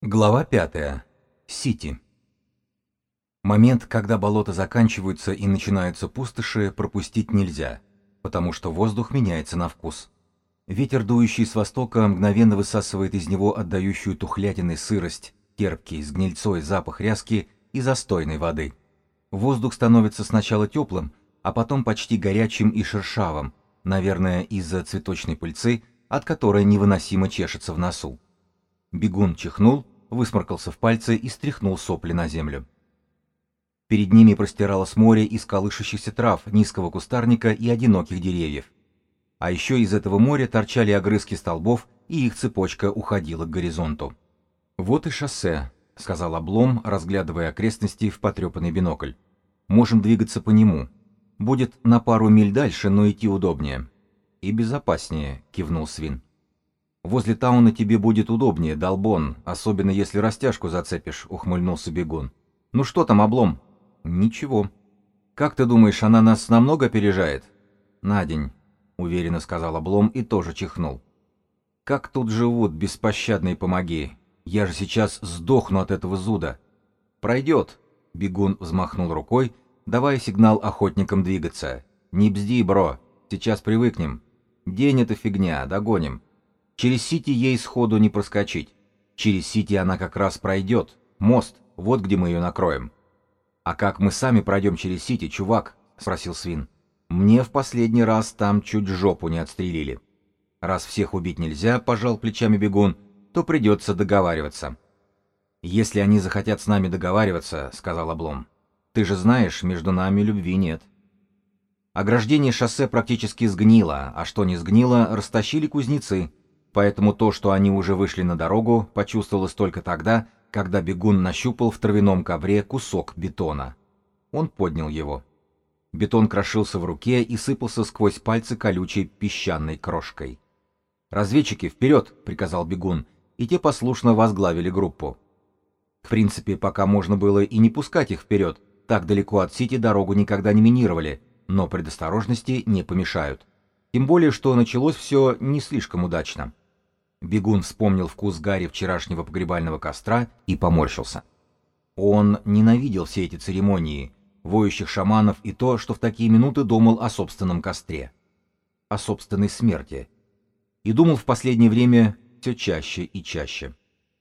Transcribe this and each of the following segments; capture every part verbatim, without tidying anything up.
Глава пятая. Сити. Момент, когда болота заканчиваются и начинаются пустоши, пропустить нельзя, потому что воздух меняется на вкус. Ветер, дующий с востока, мгновенно высасывает из него отдающую тухлятиной сырость, терпкий, с гнильцой запах ряски и застойной воды. Воздух становится сначала теплым, а потом почти горячим и шершавым, наверное, из-за цветочной пыльцы, от которой невыносимо чешется в носу. Бегун чихнул, высморкался в пальцы и стряхнул сопли на землю. Перед ними простиралось море из колышущихся трав, низкого кустарника и одиноких деревьев. А еще из этого моря торчали огрызки столбов, и их цепочка уходила к горизонту. «Вот и шоссе», — сказал Облом, разглядывая окрестности в потрепанный бинокль. «Можем двигаться по нему. Будет на пару миль дальше, но идти удобнее». «И безопаснее», — кивнул Свин. «Возле Тауна тебе будет удобнее, долбон, особенно если растяжку зацепишь», — ухмыльнулся Бегун. «Ну что там, Облом?» «Ничего». «Как ты думаешь, она нас намного опережает?» «На день», — уверенно сказал Облом и тоже чихнул. «Как тут живут, беспощадные помоги? Я же сейчас сдохну от этого зуда». «Пройдет», — Бегун взмахнул рукой, давая сигнал охотникам двигаться. «Не бзди, бро, сейчас привыкнем. День — это фигня, догоним. Через Сити ей сходу не проскочить. Через Сити она как раз пройдет. Мост, вот где мы ее накроем». «А как мы сами пройдем через Сити, чувак?» — спросил Свин. «Мне в последний раз там чуть жопу не отстрелили». «Раз всех убить нельзя», — пожал плечами Бегун, — «то придется договариваться». «Если они захотят с нами договариваться», — сказал Облом, — «ты же знаешь, между нами любви нет». Ограждение шоссе практически сгнило, а что не сгнило, растащили кузнецы. Поэтому то, что они уже вышли на дорогу, почувствовалось только тогда, когда Бегун нащупал в травяном ковре кусок бетона. Он поднял его. Бетон крошился в руке и сыпался сквозь пальцы колючей песчаной крошкой. «Разведчики, вперед!» — приказал Бегун, и те послушно возглавили группу. В принципе, пока можно было и не пускать их вперед, так далеко от Сити дорогу никогда не минировали, но предосторожности не помешают. Тем более, что началось все не слишком удачно. Бегун вспомнил вкус гари вчерашнего погребального костра и поморщился. Он ненавидел все эти церемонии, воющих шаманов и то, что в такие минуты думал о собственном костре, о собственной смерти. И думал в последнее время все чаще и чаще.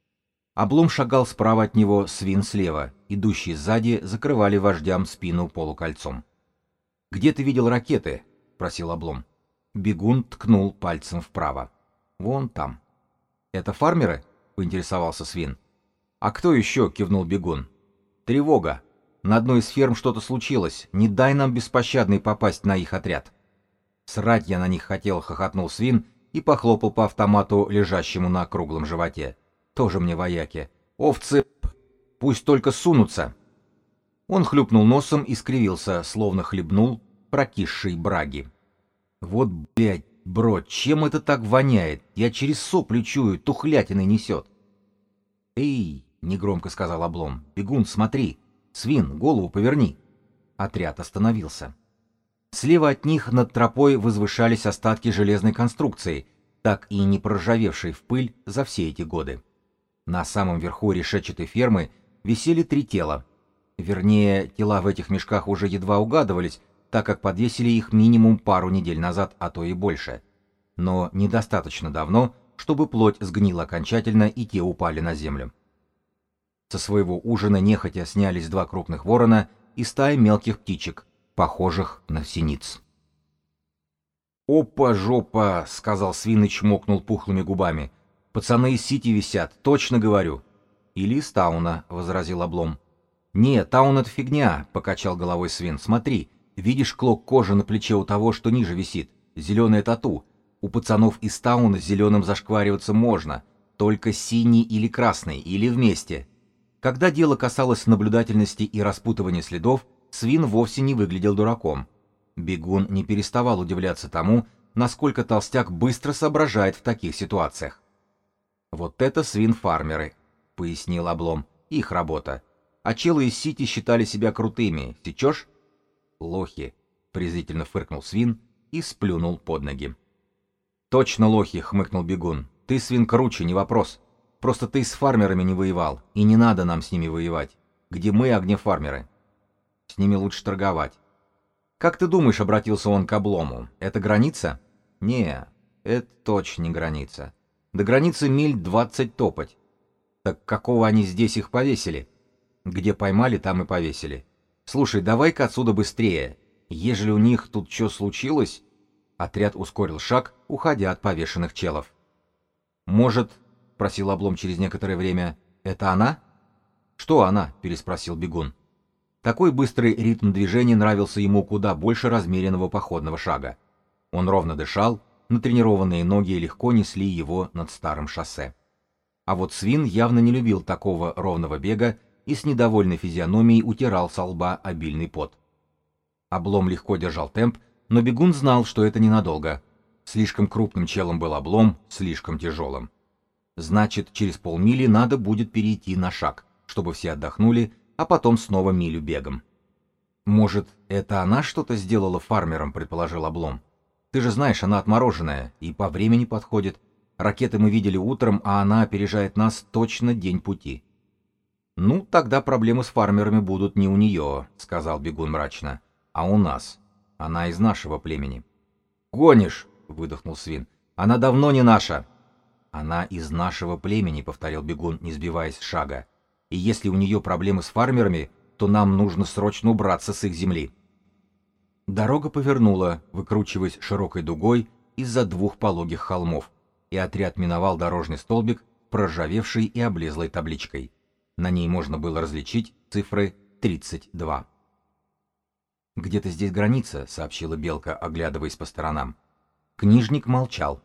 Облом шагал справа от него, Свин слева, идущие сзади закрывали вождям спину полукольцом. «Где ты видел ракеты?» — просил Облом. Бегун ткнул пальцем вправо. «Вон там». «Это фармеры?» — поинтересовался Свин. «А кто еще?» — кивнул Бегун. «Тревога. На одной из ферм что-то случилось. Не дай нам беспощадный попасть на их отряд». «Срать я на них хотел», — хохотнул Свин и похлопал по автомату, лежащему на круглом животе. «Тоже мне вояки. Овцы, пусть только сунутся». Он хлюпнул носом и скривился, словно хлебнул прокисшей браги. «Вот, блядь, бро, чем это так воняет? Я через сопли чую, тухлятиной несет». «Эй!» — негромко сказал Облом. «Бегун, смотри! Свин, голову поверни!» Отряд остановился. Слева от них над тропой возвышались остатки железной конструкции, так и не проржавевшей в пыль за все эти годы. На самом верху решетчатой фермы висели три тела. Вернее, тела в этих мешках уже едва угадывались, так как подвесили их минимум пару недель назад, а то и больше. Но недостаточно давно, чтобы плоть сгнила окончательно и те упали на землю. Со своего ужина нехотя снялись два крупных ворона и стая мелких птичек, похожих на синиц. «Опа, жопа!» — сказал Свин и чмокнул пухлыми губами. «Пацаны из Сити висят, точно говорю». «Или из Тауна», — возразил Облом. «Не, Таун — это фигня», — покачал головой Свин. «Смотри, видишь клок кожи на плече у того, что ниже висит? Зеленое тату. У пацанов из Тауна с зеленым зашквариваться можно, только синий или красный, или вместе». Когда дело касалось наблюдательности и распутывания следов, Свин вовсе не выглядел дураком. Бегун не переставал удивляться тому, насколько толстяк быстро соображает в таких ситуациях. «Вот это свин-фармеры», — пояснил Облом, — «их работа. А челы из Сити считали себя крутыми, сечешь?» «Лохи», — презрительно фыркнул Свин и сплюнул под ноги. «Точно лохи», — хмыкнул Бегун. «Ты, Свин, круче, не вопрос. Просто ты с фармерами не воевал, и не надо нам с ними воевать. Где мы, а где фармеры? С ними лучше торговать. Как ты думаешь, обратился он к Облому, это граница? Не, это точно не граница. До границы миль двадцать топать. Так какого они здесь их повесили? Где поймали, там и повесили. Слушай, давай-ка отсюда быстрее. Ежели у них тут что случилось... Отряд ускорил шаг, уходя от повешенных челов. «Может, — просил Облом через некоторое время, — это она?» «Что она?» — переспросил бегун. Такой быстрый ритм движения нравился ему куда больше размеренного походного шага. Он ровно дышал, натренированные ноги легко несли его над старым шоссе. А вот свин явно не любил такого ровного бега и с недовольной физиономией утирал со лба обильный пот. Облом легко держал темп, но бегун знал, что это ненадолго. Слишком крупным челом был Облом, слишком тяжелым. Значит, через полмили надо будет перейти на шаг, чтобы все отдохнули, а потом снова милю бегом. «Может, это она что-то сделала фармером», — предположил Облом. «Ты же знаешь, она отмороженная и по времени подходит. Ракеты мы видели утром, а она опережает нас точно день пути». «Ну, тогда проблемы с фармерами будут не у нее», — сказал бегун мрачно, — «а у нас. Она из нашего племени». «Гонишь!» — выдохнул свин. «Она давно не наша!» «Она из нашего племени», — повторил бегун, не сбиваясь с шага. «И если у нее проблемы с фармерами, то нам нужно срочно убраться с их земли». Дорога повернула, выкручиваясь широкой дугой из-за двух пологих холмов, и отряд миновал дорожный столбик, проржавевший и облезлой табличкой. На ней можно было различить цифры тридцать два. «Где-то здесь граница», — сообщила Белка, оглядываясь по сторонам. Книжник молчал.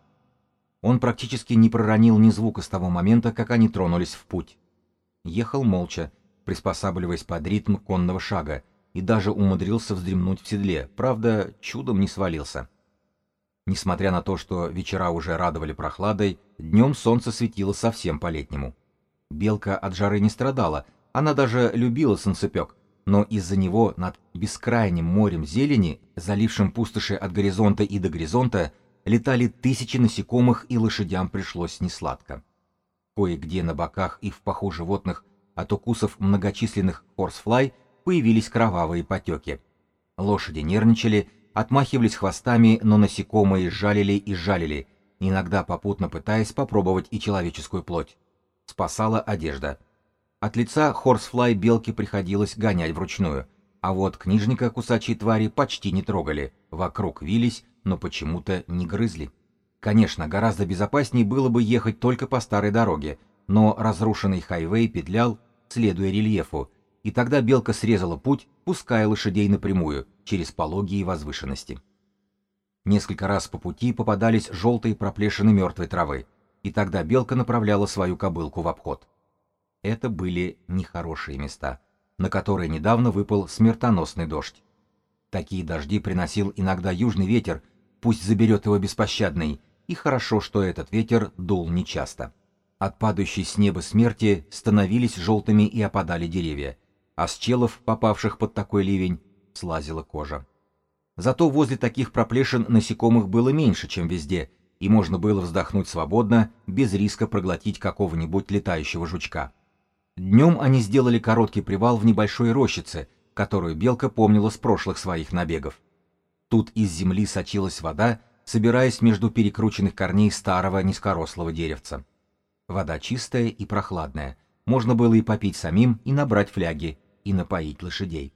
Он практически не проронил ни звука с того момента, как они тронулись в путь. Ехал молча, приспосабливаясь под ритм конного шага, и даже умудрился вздремнуть в седле, правда, чудом не свалился. Несмотря на то, что вечера уже радовали прохладой, днем солнце светило совсем по-летнему. Белка от жары не страдала, она даже любила солнцепек, но из-за него над бескрайним морем зелени, залившим пустоши от горизонта и до горизонта, летали тысячи насекомых, и лошадям пришлось несладко. Кое-где на боках и в паху животных от укусов многочисленных хорсфлай появились кровавые потеки. Лошади нервничали, отмахивались хвостами, но насекомые жалили и жалили, иногда попутно пытаясь попробовать и человеческую плоть. Спасала одежда. От лица хорсфлай белке приходилось гонять вручную, а вот книжника кусачие твари почти не трогали, вокруг вились, но почему-то не грызли. Конечно, гораздо безопаснее было бы ехать только по старой дороге, но разрушенный хайвей петлял, следуя рельефу, и тогда белка срезала путь, пуская лошадей напрямую, через пологие возвышенности. Несколько раз по пути попадались желтые проплешины мертвой травы, и тогда белка направляла свою кобылку в обход. Это были нехорошие места, на которые недавно выпал смертоносный дождь. Такие дожди приносил иногда южный ветер, пусть заберет его беспощадный, и хорошо, что этот ветер дул нечасто. От падающей с неба смерти становились желтыми и опадали деревья, а с челов, попавших под такой ливень, слазила кожа. Зато возле таких проплешин насекомых было меньше, чем везде, и можно было вздохнуть свободно, без риска проглотить какого-нибудь летающего жучка. Днем они сделали короткий привал в небольшой рощице, которую белка помнила с прошлых своих набегов. Тут из земли сочилась вода, собираясь между перекрученных корней старого низкорослого деревца. Вода чистая и прохладная, можно было и попить самим, и набрать фляги, и напоить лошадей.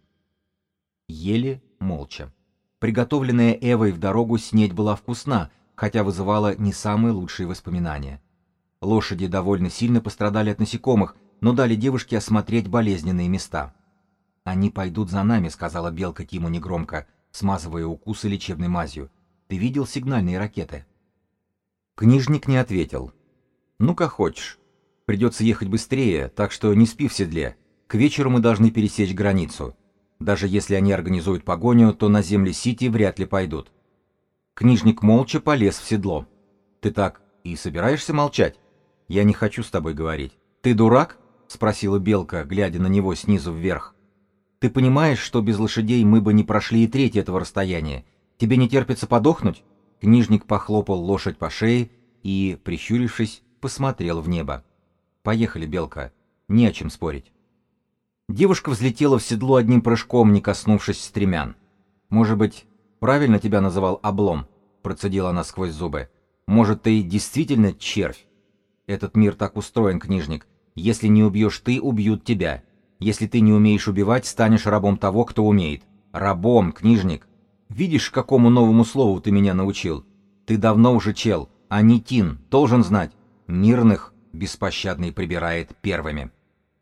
Ели молча. Приготовленная Эвой в дорогу снедь была вкусна, хотя вызывала не самые лучшие воспоминания. Лошади довольно сильно пострадали от насекомых, но дали девушке осмотреть болезненные места. «Они пойдут за нами», — сказала белка Тиму негромко, смазывая укусы лечебной мазью. «Ты видел сигнальные ракеты?» Книжник не ответил. «Ну, как хочешь. Придется ехать быстрее, так что не спи в седле. К вечеру мы должны пересечь границу. Даже если они организуют погоню, то на земли Сити вряд ли пойдут». Книжник молча полез в седло. «Ты так и собираешься молчать? Я не хочу с тобой говорить. Ты дурак?» — спросила белка, глядя на него снизу вверх. «Ты понимаешь, что без лошадей мы бы не прошли и треть этого расстояния? Тебе не терпится подохнуть?» Книжник похлопал лошадь по шее и, прищурившись, посмотрел в небо. Поехали, Белка. Не о чем спорить. Девушка взлетела в седло одним прыжком, не коснувшись стремян. «Может быть, правильно тебя называл Облом?» — процедила она сквозь зубы. «Может, ты действительно червь? Этот мир так устроен, книжник. Если не убьешь ты, убьют тебя. Если ты не умеешь убивать, станешь рабом того, кто умеет. Рабом, книжник. Видишь, какому новому слову ты меня научил? Ты давно уже чел, а не тин, должен знать. Мирных беспощадный прибирает первыми».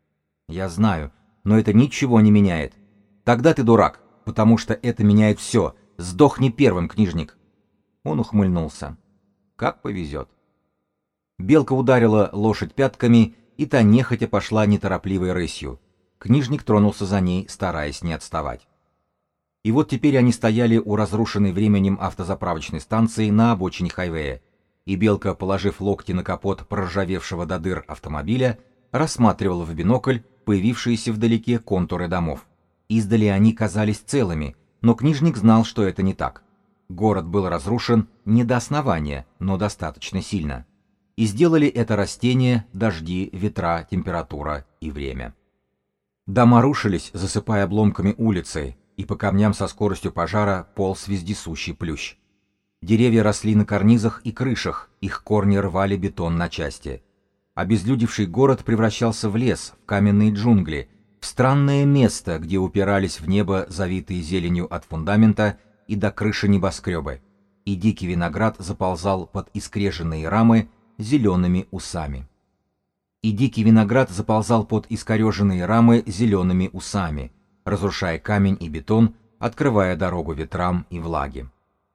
«Я знаю, но это ничего не меняет. Тогда ты дурак, потому что это меняет все. Сдохни первым, книжник». Он ухмыльнулся. «Как повезет». Белка ударила лошадь пятками, и та нехотя пошла неторопливой рысью. Книжник тронулся за ней, стараясь не отставать. И вот теперь они стояли у разрушенной временем автозаправочной станции на обочине хайвея, и Белка, положив локти на капот проржавевшего до дыр автомобиля, рассматривала в бинокль появившиеся вдалеке контуры домов. Издали они казались целыми, но книжник знал, что это не так. Город был разрушен не до основания, но достаточно сильно. И сделали это растения, дожди, ветра, температура и время. Дома рушились, засыпая обломками улицы, и по камням со скоростью пожара полз вездесущий плющ. Деревья росли на карнизах и крышах, их корни рвали бетон на части. Обезлюдевший город превращался в лес, в каменные джунгли, в странное место, где упирались в небо завитые зеленью от фундамента и до крыши небоскребы, и дикий виноград заползал под искреженные рамы зелеными усами. И дикий виноград заползал под искореженные рамы зелеными усами, разрушая камень и бетон, открывая дорогу ветрам и влаге.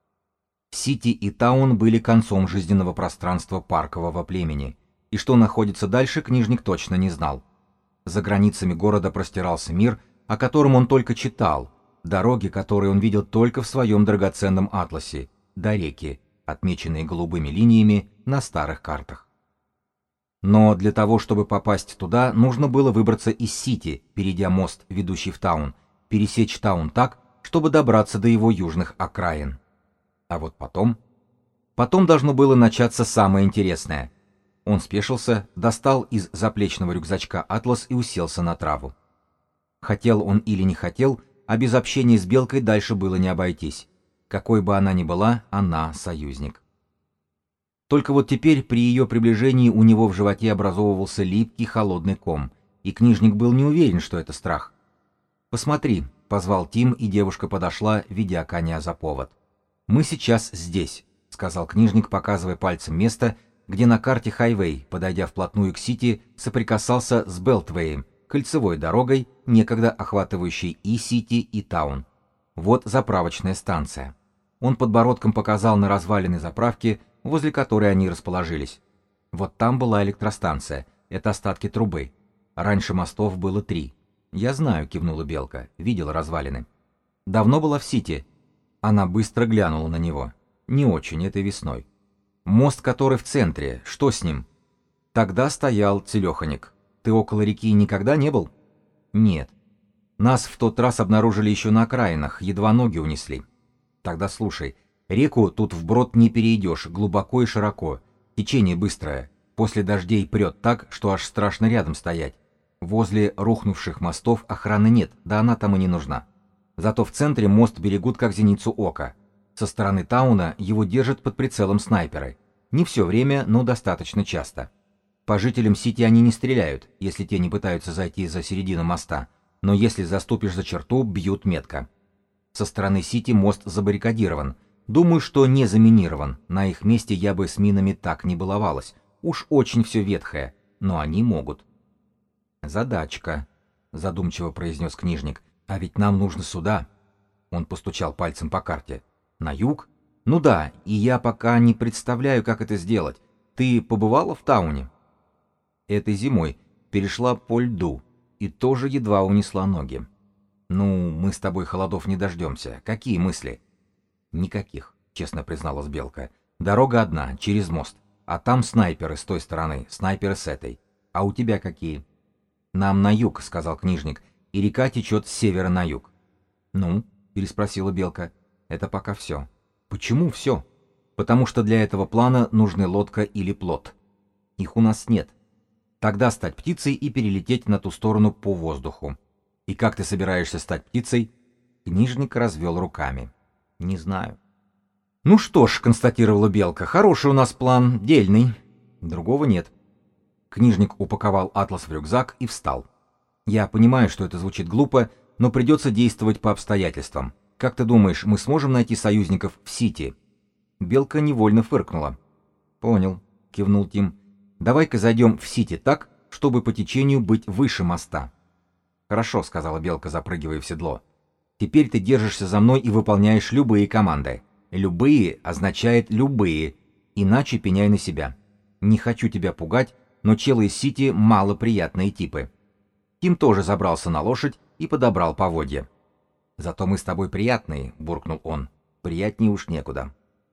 Сити и Таун были концом жизненного пространства паркового племени, и что находится дальше, книжник точно не знал. За границами города простирался мир, о котором он только читал, дороги, которые он видел только в своем драгоценном атласе, до реки, отмеченные голубыми линиями на старых картах. Но для того, чтобы попасть туда, нужно было выбраться из Сити, перейдя мост, ведущий в Таун, пересечь Таун так, чтобы добраться до его южных окраин. А вот потом... Потом должно было начаться самое интересное. Он спешился, достал из заплечного рюкзачка атлас и уселся на траву. Хотел он или не хотел, а без общения с Белкой дальше было не обойтись. Какой бы она ни была, она союзник. Только вот теперь при ее приближении у него в животе образовывался липкий холодный ком, и книжник был не уверен, что это страх. «Посмотри», — позвал Тим, и девушка подошла, ведя коня за повод. «Мы сейчас здесь», — сказал книжник, показывая пальцем место, где на карте хайвей, подойдя вплотную к Сити, соприкасался с Белтвеем, кольцевой дорогой, некогда охватывающей и Сити, и Таун. Вот заправочная станция. Он подбородком показал на развалины заправки, возле которой они расположились. Вот там была электростанция, это остатки трубы. Раньше мостов было три. «Я знаю», — кивнула Белка, видела развалины. «Давно была в Сити?» Она быстро глянула на него. «Не очень, этой весной». «Мост, который в центре, что с ним?» «Тогда стоял целеханик. Ты около реки никогда не был?» «Нет. Нас в тот раз обнаружили еще на окраинах, едва ноги унесли». «Тогда слушай, реку тут вброд не перейдешь, глубоко и широко. Течение быстрое. После дождей прет так, что аж страшно рядом стоять. Возле рухнувших мостов охраны нет, да она там и не нужна. Зато в центре мост берегут как зеницу ока. Со стороны Тауна его держат под прицелом снайперы. Не все время, но достаточно часто. По жителям Сити они не стреляют, если те не пытаются зайти за середину моста, но если заступишь за черту, бьют метко. Со стороны Сити мост забаррикадирован. Думаю, что не заминирован. На их месте я бы с минами так не баловалась. Уж очень все ветхое, но они могут. «Задачка», — задумчиво произнес книжник. «А ведь нам нужно сюда». Он постучал пальцем по карте. «На юг? Ну да, и я пока не представляю, как это сделать. Ты побывала в Тауне?» «Этой зимой перешла по льду и тоже едва унесла ноги». «Ну, мы с тобой холодов не дождемся. Какие мысли?» «Никаких», — честно призналась Белка. «Дорога одна, через мост. А там снайперы с той стороны, снайперы с этой. А у тебя какие?» «Нам на юг», — сказал книжник, — «и река течет с севера на юг». «Ну?» — переспросила Белка. «Это пока все». «Почему все?» «Потому что для этого плана нужны лодка или плот. Их у нас нет». Тогда стать птицей и перелететь на ту сторону по воздуху. И как ты собираешься стать птицей? Книжник развел руками. Не знаю. Ну что ж, констатировала Белка, хороший у нас план, дельный. Другого нет. Книжник упаковал атлас в рюкзак и встал. Я понимаю, что это звучит глупо, но придется действовать по обстоятельствам. Как ты думаешь, мы сможем найти союзников в Сити? Белка невольно фыркнула. Понял, кивнул Тим. Давай-ка зайдем в Сити так, чтобы по течению быть выше моста. Хорошо, сказала Белка, запрыгивая в седло. Теперь ты держишься за мной и выполняешь любые команды. Любые означает любые, иначе пеняй на себя. Не хочу тебя пугать, но челы из Сити малоприятные типы. Тим тоже забрался на лошадь и подобрал поводья. «Зато мы с тобой приятные», — буркнул он. «Приятнее уж некуда».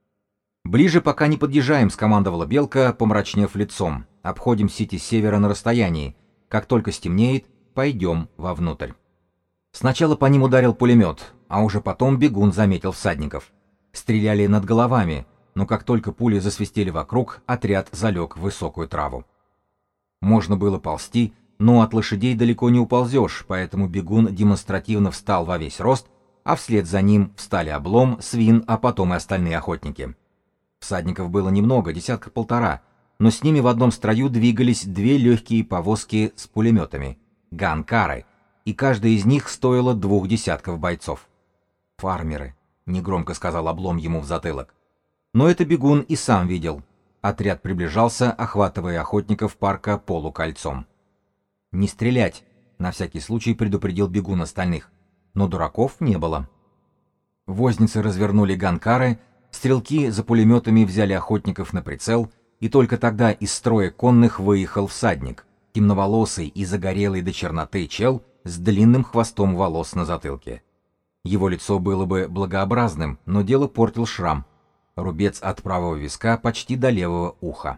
«Ближе пока не подъезжаем», — скомандовала Белка, помрачнев лицом. «Обходим Сити с севера на расстоянии. Как только стемнеет, пойдем вовнутрь». Сначала по ним ударил пулемет, а уже потом бегун заметил всадников. Стреляли над головами, но как только пули засвистели вокруг, отряд залег в высокую траву. Можно было ползти, но от лошадей далеко не уползешь, поэтому бегун демонстративно встал во весь рост, а вслед за ним встали Облом, Свин, а потом и остальные охотники. Всадников было немного, десятка полтора, но с ними в одном строю двигались две легкие повозки с пулеметами — ганкары, и каждая из них стоила двух десятков бойцов. «Фармеры», — негромко сказал Облом ему в затылок. Но это бегун и сам видел. Отряд приближался, охватывая охотников парка полукольцом. «Не стрелять!» — на всякий случай предупредил бегун остальных. Но дураков не было. Возницы развернули ганкары, стрелки за пулеметами взяли охотников на прицел, и только тогда из строя конных выехал всадник, темноволосый и загорелый до черноты чел с длинным хвостом волос на затылке. Его лицо было бы благообразным, но дело портил шрам. Рубец от правого виска почти до левого уха.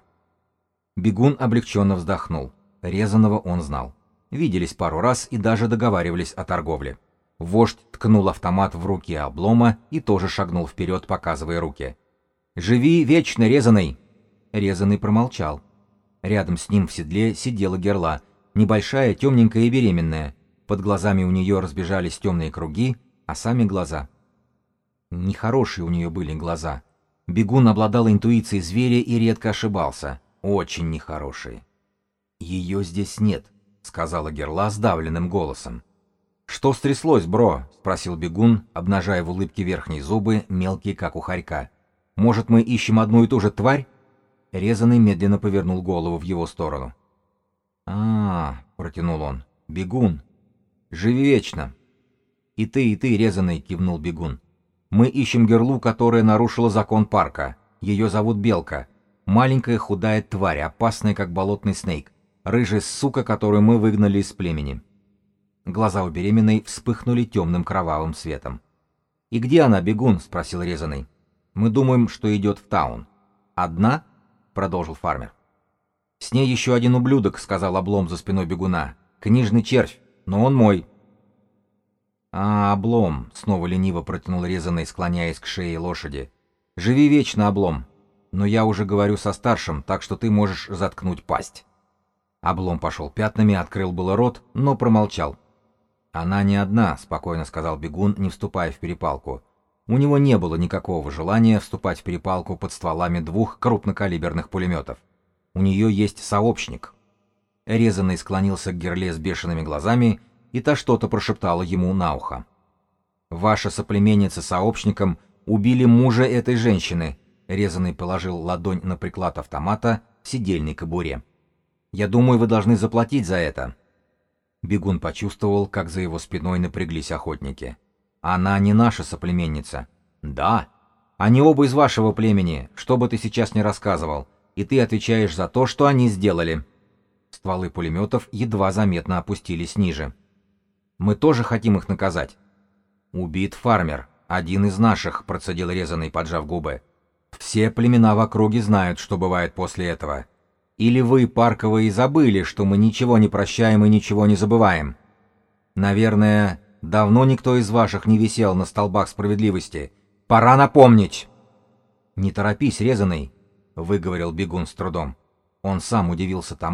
Бегун облегченно вздохнул. Резаного он знал. Виделись пару раз и даже договаривались о торговле. Вождь ткнул автомат в руки Облома и тоже шагнул вперед, показывая руки. «Живи вечно, Резаный!» Резаный промолчал. Рядом с ним в седле сидела Герла, небольшая, темненькая и беременная. Под глазами у нее разбежались темные круги, а сами глаза. Нехорошие у нее были глаза. Бегун обладал интуицией зверя и редко ошибался. Очень нехорошие. «Ее здесь нет», — сказала Герла сдавленным голосом. «Что стряслось, бро?» — спросил бегун, обнажая в улыбке верхние зубы, мелкие, как у хорька. «Может, мы ищем одну и ту же тварь?» Резаный медленно повернул голову в его сторону. «А-а-а», — протянул он, — «бегун. Живи вечно». «И ты, и ты, Резаный», — кивнул бегун. «Мы ищем Герлу, которая нарушила закон парка. Ее зовут Белка. Маленькая худая тварь, опасная, как болотный снейк. Рыжая сука, которую мы выгнали из племени». Глаза у беременной вспыхнули темным кровавым светом. «И где она, бегун?» — спросил Резаный. «Мы думаем, что идет в таун». «Одна?» — продолжил фармер. «С ней еще один ублюдок», — сказал Облом за спиной бегуна. «Книжный червь, но он мой». «А, Облом», — снова лениво протянул Резаный, склоняясь к шее лошади. «Живи вечно, Облом. Но я уже говорю со старшим, так что ты можешь заткнуть пасть». Облом пошел пятнами, открыл было рот, но промолчал. «Она не одна», — спокойно сказал бегун, не вступая в перепалку. У него не было никакого желания вступать в перепалку под стволами двух крупнокалиберных пулеметов. У нее есть сообщник. Резаный склонился к Герле с бешеными глазами, и та что-то прошептала ему на ухо. «Ваша соплеменница с сообщником убили мужа этой женщины», — Резаный положил ладонь на приклад автомата в седельной кобуре. «Я думаю, вы должны заплатить за это». Бегун почувствовал, как за его спиной напряглись охотники. «Она не наша соплеменница». «Да. Они оба из вашего племени, что бы ты сейчас ни рассказывал, и ты отвечаешь за то, что они сделали». Стволы пулеметов едва заметно опустились ниже. «Мы тоже хотим их наказать». «Убит фармер, один из наших», — процедил Резаный, поджав губы. «Все племена в округе знают, что бывает после этого. Или вы, парковые, забыли, что мы ничего не прощаем и ничего не забываем? Наверное, давно никто из ваших не висел на столбах справедливости. Пора напомнить!» «Не торопись, Резаный», — выговорил бегун с трудом. Он сам удивился тому,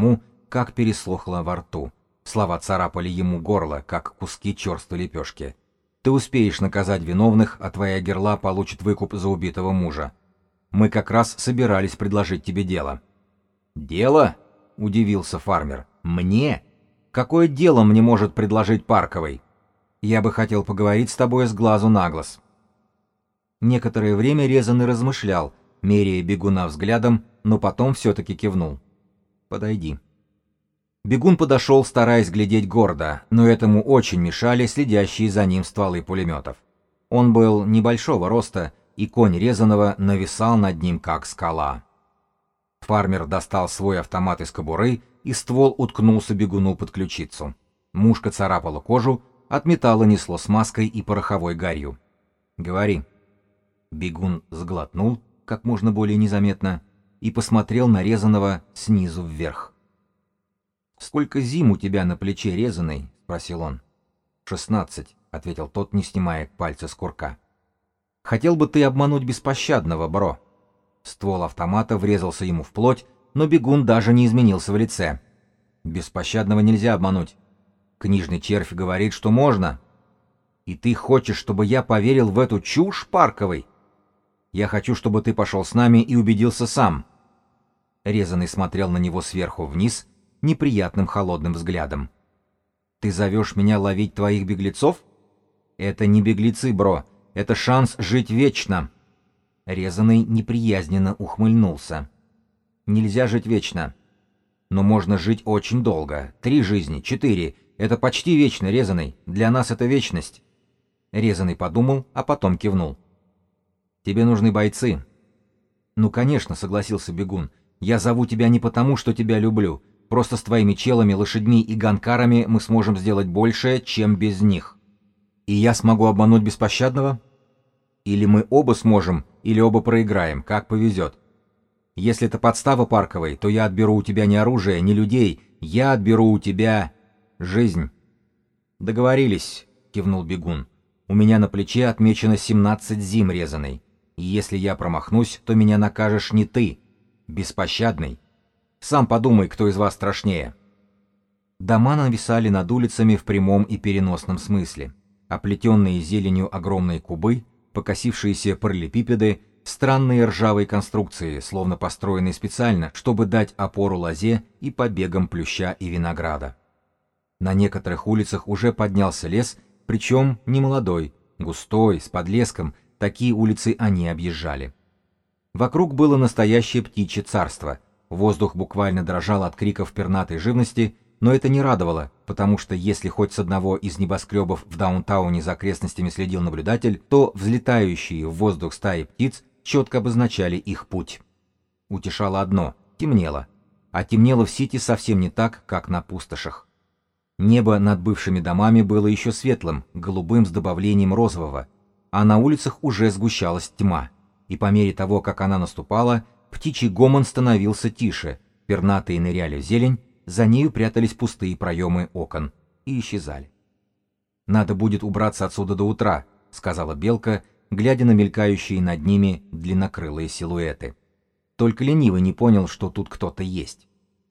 как пересохло во рту. Слова царапали ему горло, как куски черствой лепешки. «Ты успеешь наказать виновных, а твоя герла получит выкуп за убитого мужа. Мы как раз собирались предложить тебе дело». «Дело?» — удивился фармер. «Мне? Какое дело мне может предложить Парковый? Я бы хотел поговорить с тобой с глазу на глаз». Некоторое время Резаный размышлял, меряя бегуна взглядом, но потом все-таки кивнул. «Подойди». Бегун подошел, стараясь глядеть гордо, но этому очень мешали следящие за ним стволы пулеметов. Он был небольшого роста, и конь Резаного нависал над ним, как скала. Фармер достал свой автомат из кобуры, и ствол уткнулся бегуну под ключицу. Мушка царапала кожу, от металла несло смазкой и пороховой гарью. «Говори». Бегун сглотнул, как можно более незаметно, и посмотрел на Резаного снизу вверх. «Сколько зим у тебя на плече, Резаный?» — спросил он. «Шестнадцать», — ответил тот, не снимая пальца с курка. «Хотел бы ты обмануть беспощадного, бро». Ствол автомата врезался ему в плоть, но бегун даже не изменился в лице. «Беспощадного нельзя обмануть. Книжный червь говорит, что можно. И ты хочешь, чтобы я поверил в эту чушь, Парковый? Я хочу, чтобы ты пошел с нами и убедился сам». Резаный смотрел на него сверху вниз неприятным холодным взглядом. «Ты зовешь меня ловить твоих беглецов? Это не беглецы, бро, это шанс жить вечно». Резаный неприязненно ухмыльнулся. «Нельзя жить вечно. Но можно жить очень долго. Три жизни, четыре. Это почти вечно, Резаный. Для нас это вечность». Резаный подумал, а потом кивнул. «Тебе нужны бойцы». «Ну, конечно», — согласился бегун. «Я зову тебя не потому, что тебя люблю. Просто с твоими челами, лошадьми и ганкарами мы сможем сделать большее, чем без них. И я смогу обмануть беспощадного? Или мы оба сможем, или оба проиграем, как повезет. Если это подстава, Парковой, то я отберу у тебя не оружие, не людей, я отберу у тебя жизнь». «Договорились», — кивнул бегун. «У меня на плече отмечено семнадцать зим, Резаный. И если я промахнусь, то меня накажешь не ты, беспощадный. Сам подумай, кто из вас страшнее». Дома нависали над улицами в прямом и переносном смысле. Оплетенные зеленью огромные кубы, покосившиеся параллелепипеды, странные ржавые конструкции, словно построенные специально, чтобы дать опору лозе и побегам плюща и винограда. На некоторых улицах уже поднялся лес, причем не молодой, густой, с подлеском, такие улицы они объезжали. Вокруг было настоящее птичье царство. Воздух буквально дрожал от криков пернатой живности, но это не радовало, потому что если хоть с одного из небоскребов в даунтауне за окрестностями следил наблюдатель, то взлетающие в воздух стаи птиц четко обозначали их путь. Утешало одно — темнело. А темнело в Сити совсем не так, как на пустошах. Небо над бывшими домами было еще светлым, голубым с добавлением розового, а на улицах уже сгущалась тьма, и по мере того, как она наступала, птичий гомон становился тише, пернатые ныряли в зелень, за нею прятались пустые проемы окон и исчезали. «Надо будет убраться отсюда до утра», — сказала Белка, глядя на мелькающие над ними длиннокрылые силуэты. Только ленивый не понял, что тут кто-то есть.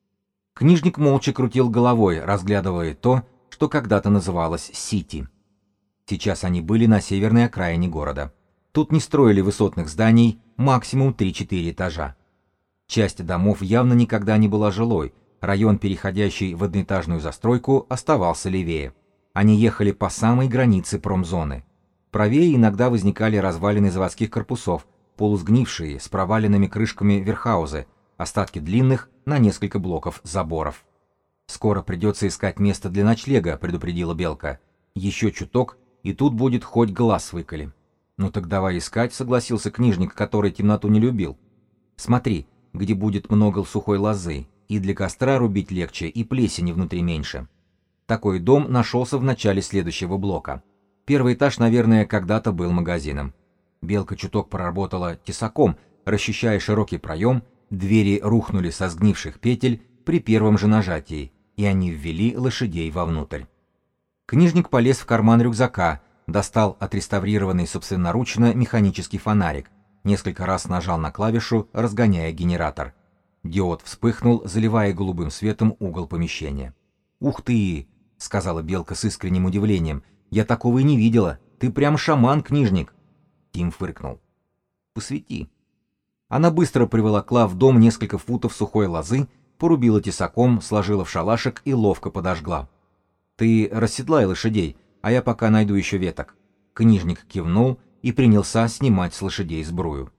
Книжник молча крутил головой, разглядывая то, что когда-то называлось Сити. Сейчас они были на северной окраине города. Тут не строили высотных зданий, максимум три-четыре этажа. Часть домов явно никогда не была жилой, район, переходящий в одноэтажную застройку, оставался левее. Они ехали по самой границе промзоны. Правее иногда возникали развалины заводских корпусов, полусгнившие, с проваленными крышками верхаузы, остатки длинных на несколько блоков заборов. «Скоро придется искать место для ночлега», — предупредила Белка. «Еще чуток, и тут будет хоть глаз выколи». «Ну так давай искать», — согласился книжник, который темноту не любил. «Смотри, где будет много сухой лозы, и для костра рубить легче, и плесени внутри меньше». Такой дом нашелся в начале следующего блока. Первый этаж, наверное, когда-то был магазином. Белка чуток проработала тесаком, расчищая широкий проем, двери рухнули со сгнивших петель при первом же нажатии, и они ввели лошадей вовнутрь. Книжник полез в карман рюкзака, достал отреставрированный собственноручно механический фонарик, несколько раз нажал на клавишу, разгоняя генератор. Диод вспыхнул, заливая голубым светом угол помещения. «Ух ты!» — сказала Белка с искренним удивлением. «Я такого и не видела. Ты прям шаман-книжник!» Тим фыркнул. «Посвети». Она быстро приволокла в дом несколько футов сухой лозы, порубила тесаком, сложила в шалашик и ловко подожгла. «Ты расседлай лошадей, а я пока найду еще веток». Книжник кивнул и принялся снимать с лошадей сбрую.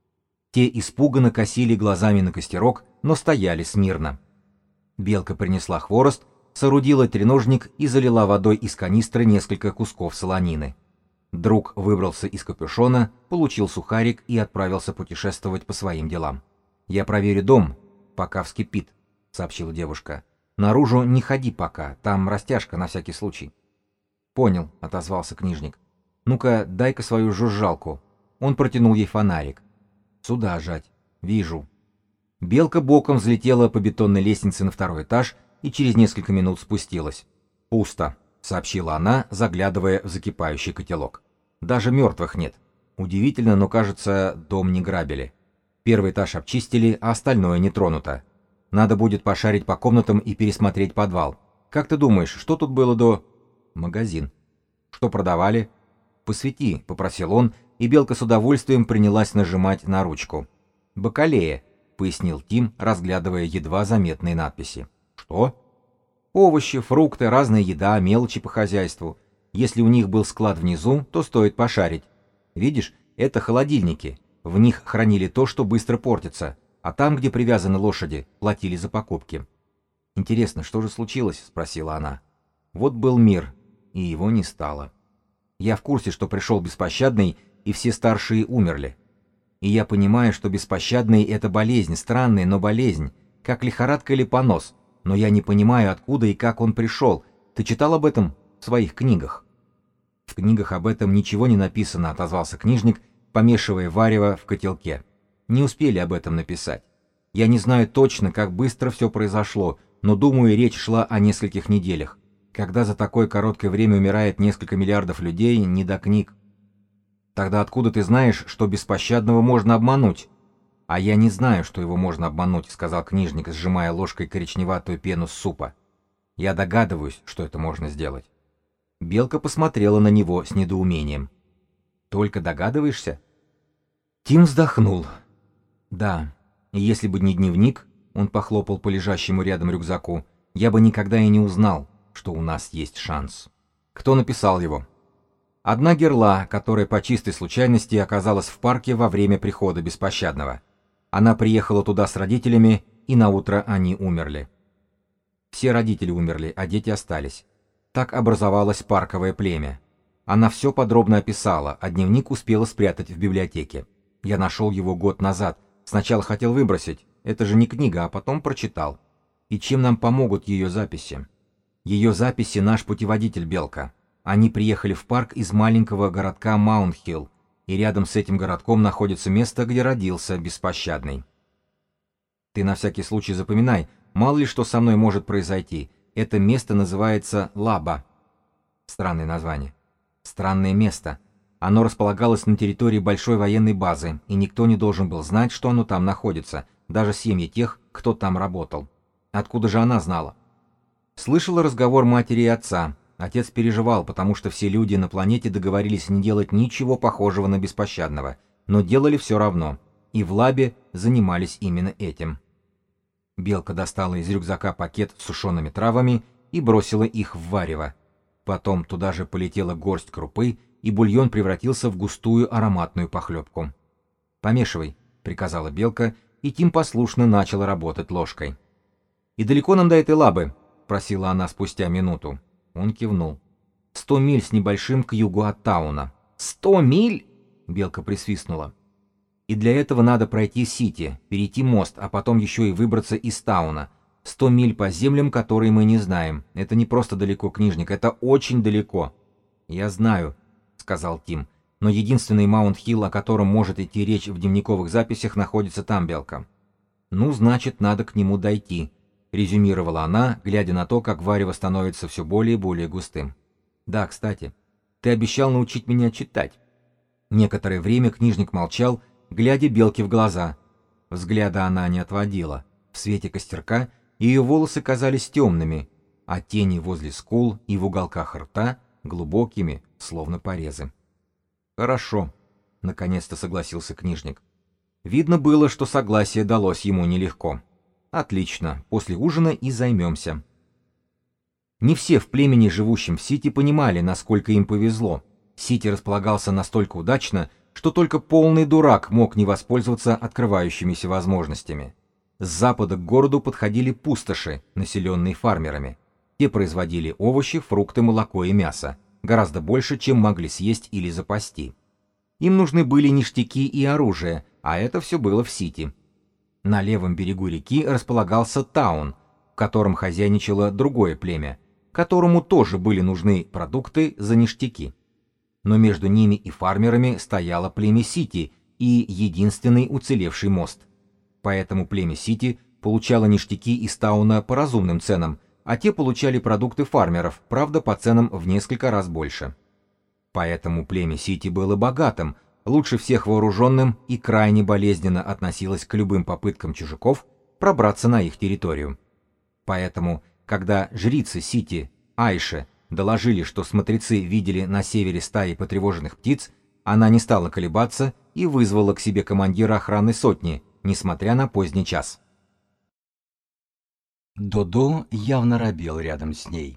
Те испуганно косили глазами на костерок, но стояли смирно. Белка принесла хворост, соорудила треножник и залила водой из канистры несколько кусков солонины. Друг выбрался из капюшона, получил сухарик и отправился путешествовать по своим делам. «Я проверю дом, пока вскипит», — сообщила девушка. «Наружу не ходи пока, там растяжка на всякий случай». «Понял», — отозвался книжник. «Ну-ка, дай-ка свою жужжалку». Он протянул ей фонарик. «Сюда жать. Вижу». Белка боком взлетела по бетонной лестнице на второй этаж и через несколько минут спустилась. «Пусто», — сообщила она, заглядывая в закипающий котелок. «Даже мертвых нет. Удивительно, но, кажется, дом не грабили. Первый этаж обчистили, а остальное не тронуто. Надо будет пошарить по комнатам и пересмотреть подвал. Как ты думаешь, что тут было до...» «Магазин». «Что продавали?» «Посвети», — попросил он, и Белка с удовольствием принялась нажимать на ручку. «Бакалея», — пояснил Тим, разглядывая едва заметные надписи. «Что?» «Овощи, фрукты, разная еда, мелочи по хозяйству. Если у них был склад внизу, то стоит пошарить. Видишь, это холодильники. В них хранили то, что быстро портится, а там, где привязаны лошади, платили за покупки». «Интересно, что же случилось?» — спросила она. «Вот был мир, и его не стало. Я в курсе, что пришел Беспощадный, и все старшие умерли. И я понимаю, что Беспощадный — это болезнь, странная, но болезнь, как лихорадка или понос. Но я не понимаю, откуда и как он пришел. Ты читал об этом в своих книгах?» «В книгах об этом ничего не написано», — отозвался книжник, помешивая варево в котелке. «Не успели об этом написать. Я не знаю точно, как быстро все произошло, но, думаю, речь шла о нескольких неделях. Когда за такое короткое время умирает несколько миллиардов людей, не до книг». «Тогда откуда ты знаешь, что Беспощадного можно обмануть?» «А я не знаю, что его можно обмануть», — сказал книжник, сжимая ложкой коричневатую пену с супа. «Я догадываюсь, что это можно сделать». Белка посмотрела на него с недоумением. «Только догадываешься?» Тим вздохнул. «Да, и если бы не дневник», — он похлопал по лежащему рядом рюкзаку, «я бы никогда и не узнал, что у нас есть шанс». «Кто написал его?» «Одна герла, которая по чистой случайности оказалась в парке во время прихода Беспощадного. Она приехала туда с родителями, и наутро они умерли. Все родители умерли, а дети остались. Так образовалось парковое племя. Она все подробно описала, а дневник успела спрятать в библиотеке. Я нашел его год назад. Сначала хотел выбросить. Это же не книга, а потом прочитал. И чем нам помогут ее записи? Ее записи — наш путеводитель, Белка. Они приехали в парк из маленького городка Маунт-Хилл, и рядом с этим городком находится место, где родился Беспощадный. Ты на всякий случай запоминай, мало ли что со мной может произойти. Это место называется Лаба. Странное название. Странное место. Оно располагалось на территории большой военной базы, и никто не должен был знать, что оно там находится, даже семьи тех, кто там работал. Откуда же она знала? Слышала разговор матери и отца. Отец переживал, потому что все люди на планете договорились не делать ничего похожего на Беспощадного, но делали все равно, и в Лабе занимались именно этим. Белка достала из рюкзака пакет с сушеными травами и бросила их в варево. Потом туда же полетела горсть крупы, и бульон превратился в густую ароматную похлебку. «Помешивай», — приказала Белка, и Тим послушно начал работать ложкой. «И далеко нам до этой Лабы?» — просила она спустя минуту. Он кивнул. «Сто миль с небольшим к югу от Тауна». «Сто миль?» — Белка присвистнула. «И для этого надо пройти Сити, перейти мост, а потом еще и выбраться из Тауна. Сто миль по землям, которые мы не знаем. Это не просто далеко, книжник, это очень далеко». «Я знаю», — сказал Тим, «но единственный Маунт-Хилл, о котором может идти речь в дневниковых записях, находится там, Белка». «Ну, значит, надо к нему дойти», — резюмировала она, глядя на то, как варево становится все более и более густым. «Да, кстати, ты обещал научить меня читать». Некоторое время книжник молчал, глядя Белке в глаза. Взгляда она не отводила. В свете костерка ее волосы казались темными, а тени возле скул и в уголках рта глубокими, словно порезы. «Хорошо», — наконец-то согласился книжник. Видно было, что согласие далось ему нелегко. «Отлично, после ужина и займемся». Не все в племени, живущем в Сити, понимали, насколько им повезло. Сити располагался настолько удачно, что только полный дурак мог не воспользоваться открывающимися возможностями. С запада к городу подходили пустоши, населенные фармерами. Те производили овощи, фрукты, молоко и мясо, гораздо больше, чем могли съесть или запасти. Им нужны были ништяки и оружие, а это все было в Сити. На левом берегу реки располагался Таун, в котором хозяйничало другое племя, которому тоже были нужны продукты за ништяки. Но между ними и фармерами стояло племя Сити и единственный уцелевший мост. Поэтому племя Сити получало ништяки из Тауна по разумным ценам, а те получали продукты фармеров, правда, по ценам в несколько раз больше. Поэтому племя Сити было богатым, лучше всех вооруженным и крайне болезненно относилось к любым попыткам чужаков пробраться на их территорию. Поэтому, когда жрицы Сити, Айше, доложили, что смотрецы видели на севере стаи потревоженных птиц, она не стала колебаться и вызвала к себе командира охранной сотни, несмотря на поздний час. Додо явно робел рядом с ней.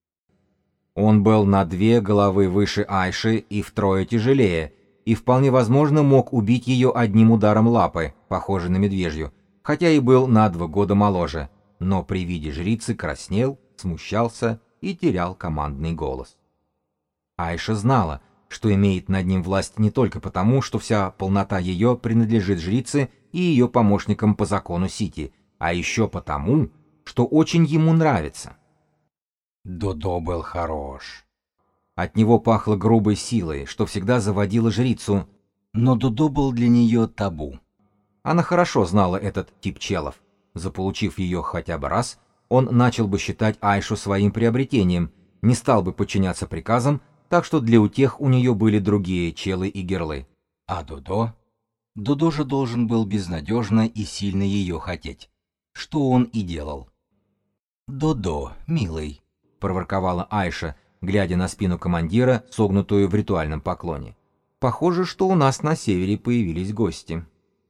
Он был на две головы выше Айши и втрое тяжелее, и вполне возможно мог убить ее одним ударом лапы, похожей на медвежью, хотя и был на два года моложе, но при виде жрицы краснел, смущался и терял командный голос. Айша знала, что имеет над ним власть не только потому, что вся полнота ее принадлежит жрице и ее помощникам по закону Сити, а еще потому, что очень ему нравится. Додо был хорош. От него пахло грубой силой, что всегда заводило жрицу, но Додо был для нее табу. Она хорошо знала этот тип челов. Заполучив ее хотя бы раз, он начал бы считать Айшу своим приобретением, не стал бы подчиняться приказам, так что для утех у нее были другие челы и герлы. А Додо? Додо же должен был безнадежно и сильно ее хотеть, что он и делал. «Додо, милый», — проворковала Айша, глядя на спину командира, согнутую в ритуальном поклоне. «Похоже, что у нас на севере появились гости».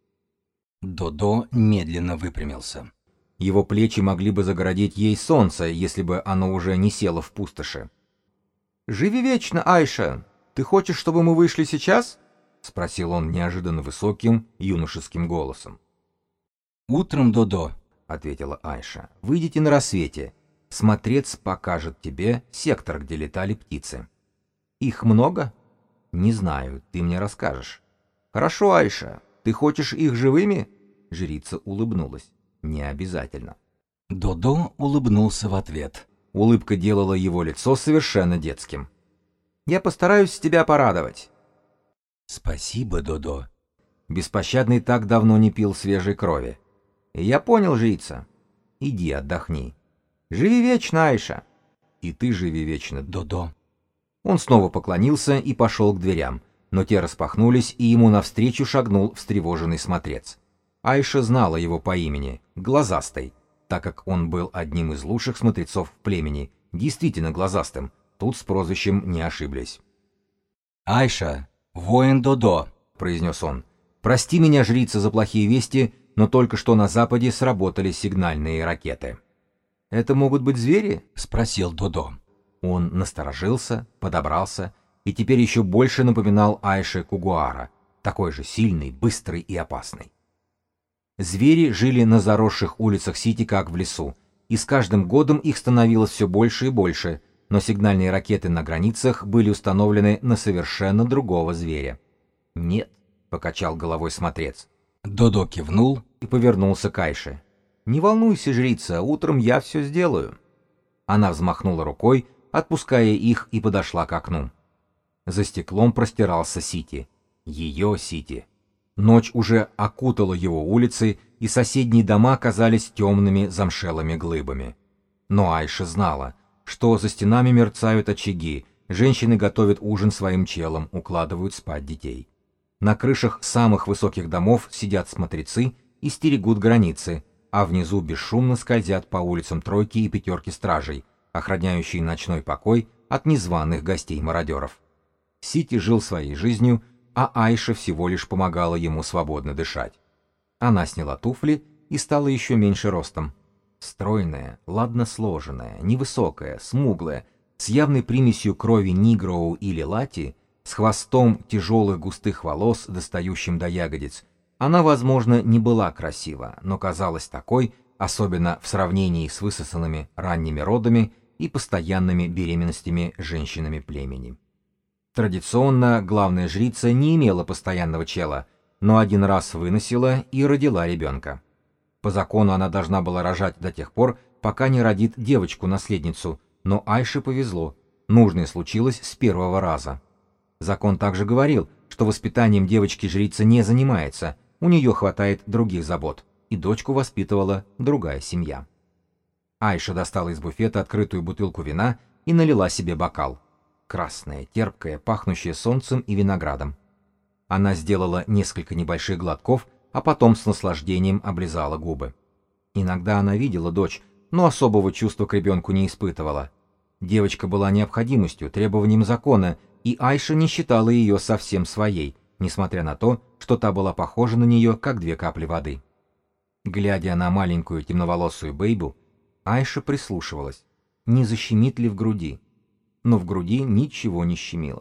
Додо медленно выпрямился. Его плечи могли бы загородить ей солнце, если бы оно уже не село в пустоши. «Живи вечно, Айша! Ты хочешь, чтобы мы вышли сейчас?» — спросил он неожиданно высоким, юношеским голосом. «Утром, Додо», — ответила Айша, — «выйдите на рассвете. Смотрец покажет тебе сектор, где летали птицы». «Их много?» «Не знаю, ты мне расскажешь». «Хорошо, Айша, ты хочешь их живыми?» Жрица улыбнулась. «Не обязательно». Додо улыбнулся в ответ. Улыбка делала его лицо совершенно детским. «Я постараюсь тебя порадовать». «Спасибо, Додо». Беспощадный так давно не пил свежей крови. «Я понял, жрица. Иди отдохни. Живи вечно, Айша». «И ты живи вечно, Додо». Он снова поклонился и пошел к дверям, но те распахнулись, и ему навстречу шагнул встревоженный смотрец. Айша знала его по имени, Глазастый, так как он был одним из лучших смотрецов в племени, действительно глазастым, тут с прозвищем не ошиблись. «Айша, воин Додо», — произнес он, — «прости меня, жрица, за плохие вести, но только что на западе сработали сигнальные ракеты». «Это могут быть звери?» — спросил Додо. Он насторожился, подобрался и теперь еще больше напоминал Айше Кугуара, такой же сильный, быстрый и опасный. Звери жили на заросших улицах Сити, как в лесу, и с каждым годом их становилось все больше и больше, но сигнальные ракеты на границах были установлены на совершенно другого зверя. «Нет», — покачал головой смотрец. Додо кивнул и повернулся к Айше. «Не волнуйся, жрица, утром я все сделаю». Она взмахнула рукой, отпуская их, и подошла к окну. За стеклом простирался Сити. Ее Сити. Ночь уже окутала его улицы, и соседние дома казались темными замшелыми глыбами. Но Айша знала, что за стенами мерцают очаги, женщины готовят ужин своим челам, укладывают спать детей. На крышах самых высоких домов сидят смотрецы и стерегут границы, а внизу бесшумно скользят по улицам тройки и пятерки стражей, охраняющие ночной покой от незваных гостей-мародеров. Сити жил своей жизнью, а Айша всего лишь помогала ему свободно дышать. Она сняла туфли и стала еще меньше ростом. Стройная, ладно сложенная, невысокая, смуглая, с явной примесью крови нигроу или лати, с хвостом тяжелых густых волос, достающим до ягодиц, она, возможно, не была красива, но казалась такой, особенно в сравнении с высосанными ранними родами и постоянными беременностями женщинами племени. Традиционно главная жрица не имела постоянного чела, но один раз выносила и родила ребенка. По закону она должна была рожать до тех пор, пока не родит девочку-наследницу, но Айше повезло, нужное случилось с первого раза. Закон также говорил, что воспитанием девочки-жрица не занимается, у нее хватает других забот, и дочку воспитывала другая семья. Айша достала из буфета открытую бутылку вина и налила себе бокал. Красное, терпкое, пахнущее солнцем и виноградом. Она сделала несколько небольших глотков, а потом с наслаждением облизала губы. Иногда она видела дочь, но особого чувства к ребенку не испытывала. Девочка была необходимостью, требованием закона, и Айша не считала ее совсем своей, несмотря на то, что та была похожа на нее, как две капли воды. Глядя на маленькую темноволосую Бейбу, Айша прислушивалась, не защемит ли в груди, но в груди ничего не щемило.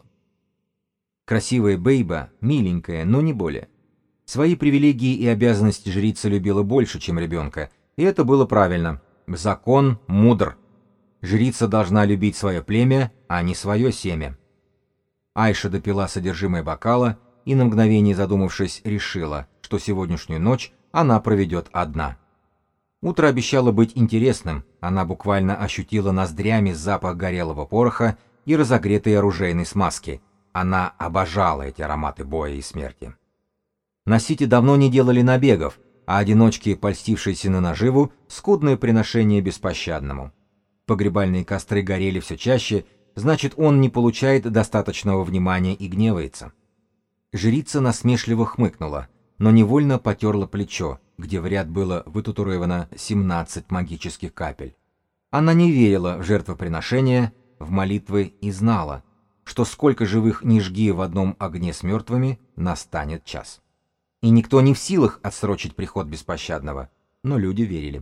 Красивая Бейба, миленькая, но не более. Свои привилегии и обязанности жрица любила больше, чем ребенка, и это было правильно. Закон мудр. Жрица должна любить свое племя, а не свое семя. Айша допила содержимое бокала и, на мгновение задумавшись, решила, что сегодняшнюю ночь она проведет одна. Утро обещало быть интересным, она буквально ощутила ноздрями запах горелого пороха и разогретой оружейной смазки. Она обожала эти ароматы боя и смерти. На Сити давно не делали набегов, а одиночки, польстившиеся на наживу, скудное приношение беспощадному. Погребальные костры горели все чаще, значит, он не получает достаточного внимания и гневается. Жрица насмешливо хмыкнула, но невольно потерла плечо, где в ряд было вытатуировано семнадцать магических капель. Она не верила в жертвоприношения, в молитвы и знала, что сколько живых ни жги в одном огне с мертвыми, настанет час. И никто не в силах отсрочить приход беспощадного, но люди верили.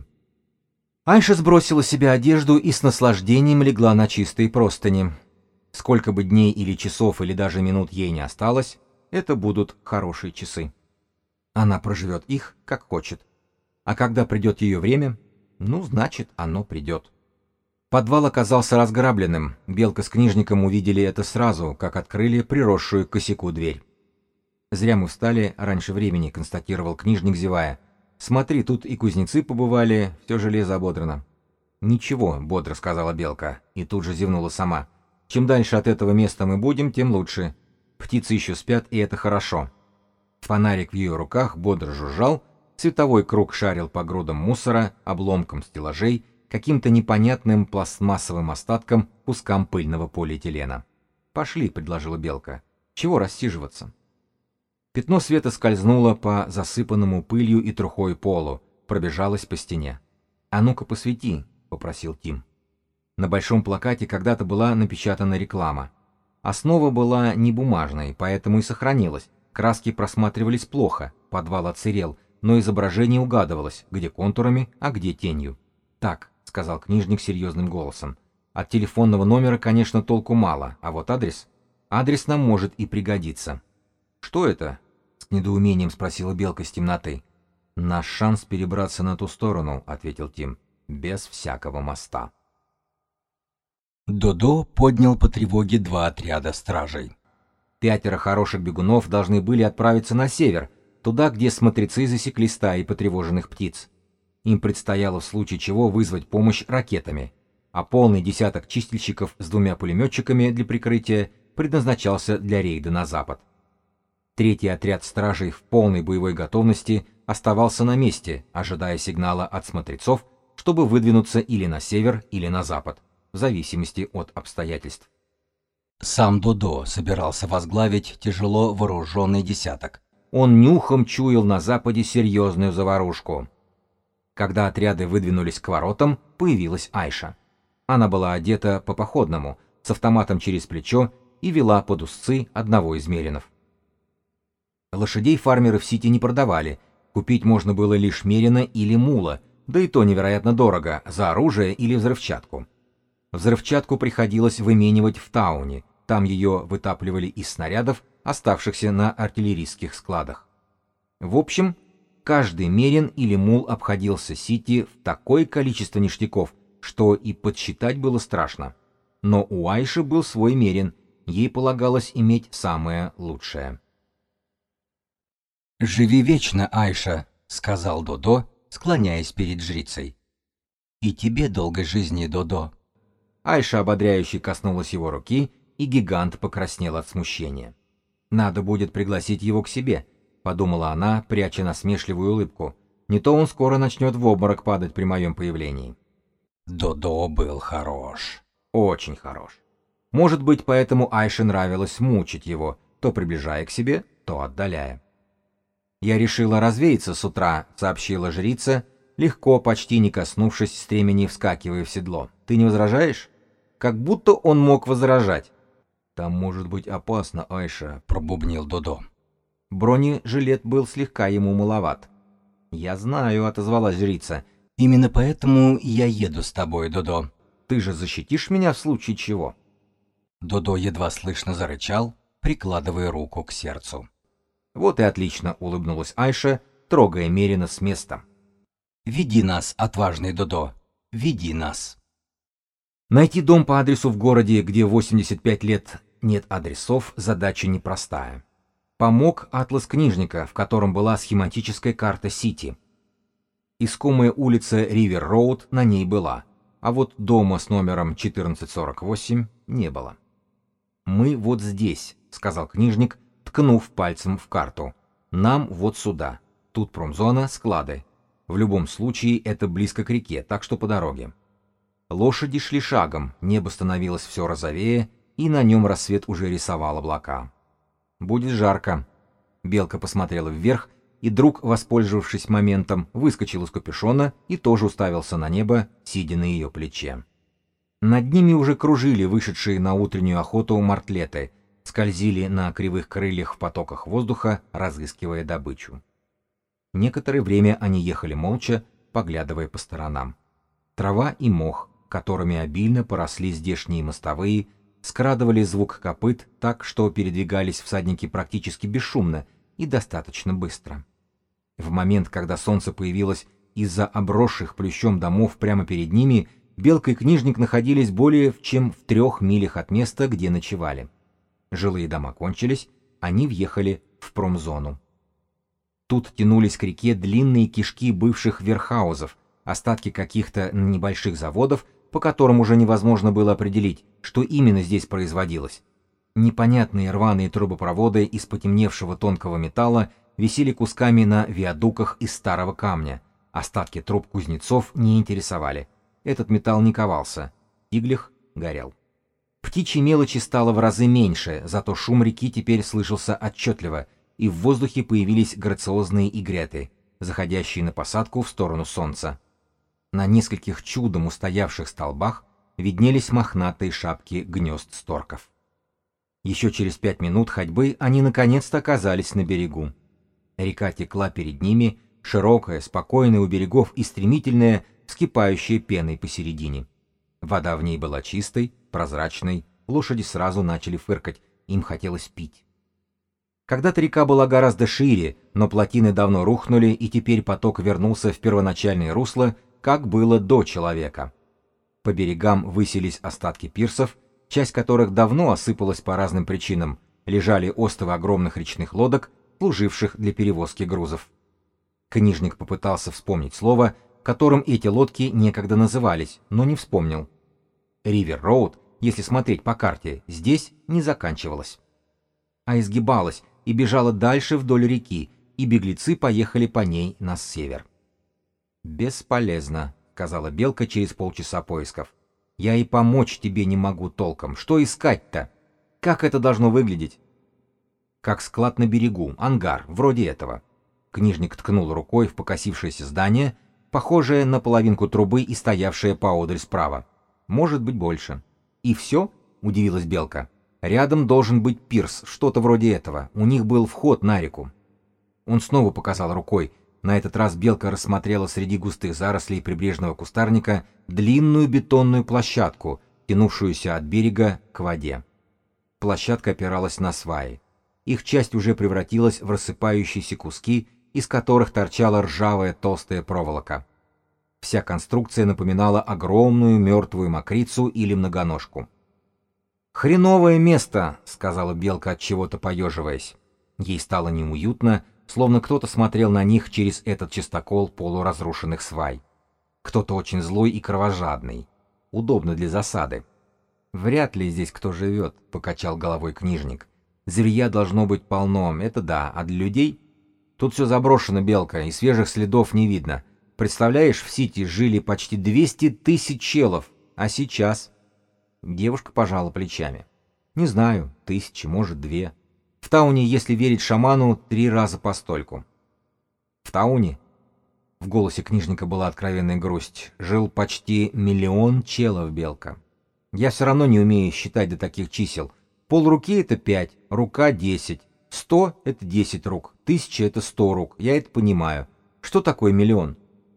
Айша сбросила с себя одежду и с наслаждением легла на чистые простыни. Сколько бы дней или часов или даже минут ей не осталось, это будут хорошие часы. Она проживет их, как хочет. А когда придет ее время, ну, значит, оно придет. Подвал оказался разграбленным. Белка с книжником увидели это сразу, как открыли приросшую к косяку дверь. «Зря мы встали раньше времени», — констатировал книжник, зевая. «Смотри, тут и кузнецы побывали, все железо ободрано». «Ничего», — бодро сказала Белка, и тут же зевнула сама. «Чем дальше от этого места мы будем, тем лучше. Птицы еще спят, и это хорошо». Фонарик в ее руках бодро жужжал, световой круг шарил по грудам мусора, обломкам стеллажей, каким-то непонятным пластмассовым остаткам, кускам пыльного полиэтилена. «Пошли», — предложила Белка. «Чего рассиживаться?» Пятно света скользнуло по засыпанному пылью и трухой полу, пробежалось по стене. «А ну-ка посвети», — попросил Тим. На большом плакате когда-то была напечатана реклама. Основа была не бумажной, поэтому и сохранилась. Краски просматривались плохо, подвал отсырел, но изображение угадывалось, где контурами, а где тенью. «Так», — сказал книжник серьезным голосом, — «от телефонного номера, конечно, толку мало, а вот адрес? Адрес нам может и пригодиться». «Что это?» — с недоумением спросила Белка из темноты. «Наш шанс перебраться на ту сторону», — ответил Тим, — «без всякого моста». Додо поднял по тревоге два отряда стражей. Пятеро хороших бегунов должны были отправиться на север, туда, где смотрецы засекли стаи потревоженных птиц. Им предстояло в случае чего вызвать помощь ракетами, а полный десяток чистильщиков с двумя пулеметчиками для прикрытия предназначался для рейда на запад. Третий отряд стражей в полной боевой готовности оставался на месте, ожидая сигнала от смотрецов, чтобы выдвинуться или на север, или на запад, в зависимости от обстоятельств. Сам Додо собирался возглавить тяжело вооруженный десяток. Он нюхом чуял на западе серьезную заварушку. Когда отряды выдвинулись к воротам, появилась Айша. Она была одета по-походному, с автоматом через плечо, и вела под узцы одного из меринов. Лошадей фармеры в Сити не продавали, купить можно было лишь мерина или мула, да и то невероятно дорого, за оружие или взрывчатку. Взрывчатку приходилось выменивать в Тауне, там ее вытапливали из снарядов, оставшихся на артиллерийских складах. В общем, каждый мерин или мул обходился Сити в такое количество ништяков, что и подсчитать было страшно. Но у Айши был свой мерин, ей полагалось иметь самое лучшее. «Живи вечно, Айша», — сказал Додо, склоняясь перед жрицей. «И тебе долгой жизни, Додо». Айша ободряюще коснулась его руки, и гигант покраснел от смущения. «Надо будет пригласить его к себе», — подумала она, пряча насмешливую улыбку. «Не то он скоро начнет в обморок падать при моем появлении». Додо был хорош. Очень хорош. Может быть, поэтому Айше нравилось мучить его, то приближая к себе, то отдаляя. «Я решила развеяться с утра», — сообщила жрица, легко, почти не коснувшись стремени, вскакивая в седло. «Ты не возражаешь?» Как будто он мог возражать. «Там может быть опасно, Айша», — пробубнил Додо. Бронежилет был слегка ему маловат. «Я знаю», — отозвалась жрица. «Именно поэтому я еду с тобой, Додо». «Ты же защитишь меня в случае чего?» Додо едва слышно зарычал, прикладывая руку к сердцу. «Вот и отлично», — улыбнулась Айша, трогая мерина с места. «Веди нас, отважный Додо, веди нас». Найти дом по адресу в городе, где восемьдесят пять лет нет адресов, задача непростая. Помог атлас книжника, в котором была схематическая карта Сити. Искомая улица Ривер-Роуд на ней была, а вот дома с номером четырнадцать сорок восемь не было. «Мы вот здесь», — сказал книжник, ткнув пальцем в карту. «Нам вот сюда. Тут промзона, склады. В любом случае это близко к реке, так что по дороге». Лошади шли шагом, небо становилось все розовее, и на нем рассвет уже рисовал облака. «Будет жарко». Белка посмотрела вверх, и друг, воспользовавшись моментом, выскочил из капюшона и тоже уставился на небо, сидя на ее плече. Над ними уже кружили вышедшие на утреннюю охоту мартлеты, скользили на кривых крыльях в потоках воздуха, разыскивая добычу. Некоторое время они ехали молча, поглядывая по сторонам. Трава и мох, которыми обильно поросли здешние мостовые, скрадывали звук копыт так, что передвигались всадники практически бесшумно и достаточно быстро. В момент, когда солнце появилось из-за обросших плющом домов прямо перед ними, Белка и книжник находились более чем в трех милях от места, где ночевали. Жилые дома кончились, они въехали в промзону. Тут тянулись к реке длинные кишки бывших верхаузов, остатки каких-то небольших заводов, по которым уже невозможно было определить, что именно здесь производилось. Непонятные рваные трубопроводы из потемневшего тонкого металла висели кусками на виадуках из старого камня. Остатки труб кузнецов не интересовали. Этот металл не ковался. Иглих горел. Птичьей мелочи стало в разы меньше, зато шум реки теперь слышался отчетливо, и в воздухе появились грациозные игреты, заходящие на посадку в сторону солнца. На нескольких чудом устоявших столбах виднелись мохнатые шапки гнезд сторков. Еще через пять минут ходьбы они наконец-то оказались на берегу. Река текла перед ними, широкая, спокойная у берегов и стремительная, вскипающая пеной посередине. Вода в ней была чистой, прозрачной, лошади сразу начали фыркать, им хотелось пить. Когда-то река была гораздо шире, но плотины давно рухнули, и теперь поток вернулся в первоначальное русло, как было до человека. По берегам высились остатки пирсов, часть которых давно осыпалась по разным причинам, лежали остовы огромных речных лодок, служивших для перевозки грузов. Книжник попытался вспомнить слово, которым эти лодки некогда назывались, но не вспомнил. Ривер-Роуд, если смотреть по карте, здесь не заканчивалась, а изгибалась и бежала дальше вдоль реки, и беглецы поехали по ней на север. «Бесполезно», — сказала Белка через полчаса поисков. «Я и помочь тебе не могу толком. Что искать-то? Как это должно выглядеть?» «Как склад на берегу, ангар, вроде этого». Книжник ткнул рукой в покосившееся здание, похожая на половинку трубы и стоявшая поодаль справа. Может быть, больше. И все? Удивилась Белка. Рядом должен быть пирс, что-то вроде этого. У них был вход на реку. Он снова показал рукой. На этот раз Белка рассмотрела среди густых зарослей прибрежного кустарника длинную бетонную площадку, тянувшуюся от берега к воде. Площадка опиралась на сваи. Их часть уже превратилась в рассыпающиеся куски, из которых торчала ржавая толстая проволока. Вся конструкция напоминала огромную мертвую мокрицу или многоножку. «Хреновое место», — сказала Белка, от чего-то поеживаясь. Ей стало неуютно, словно кто-то смотрел на них через этот чистокол полуразрушенных свай. Кто-то очень злой и кровожадный. Удобно для засады. «Вряд ли здесь кто живет», — покачал головой книжник. «Зверья должно быть полно, это да, а для людей...» «Тут все заброшено, Белка, и свежих следов не видно. Представляешь, в Сити жили почти двести тысяч челов, а сейчас...» Девушка пожала плечами. «Не знаю, тысячи, может, две. В Тауне, если верить шаману, три раза постольку». «В Тауне?» В голосе книжника была откровенная грусть. «Жил почти миллион челов, Белка. Я все равно не умею считать до таких чисел. Полруки — это пять, рука — десять, сто — это десять рук, тысяча — это сто рук. Я это понимаю. Что такое миллион?»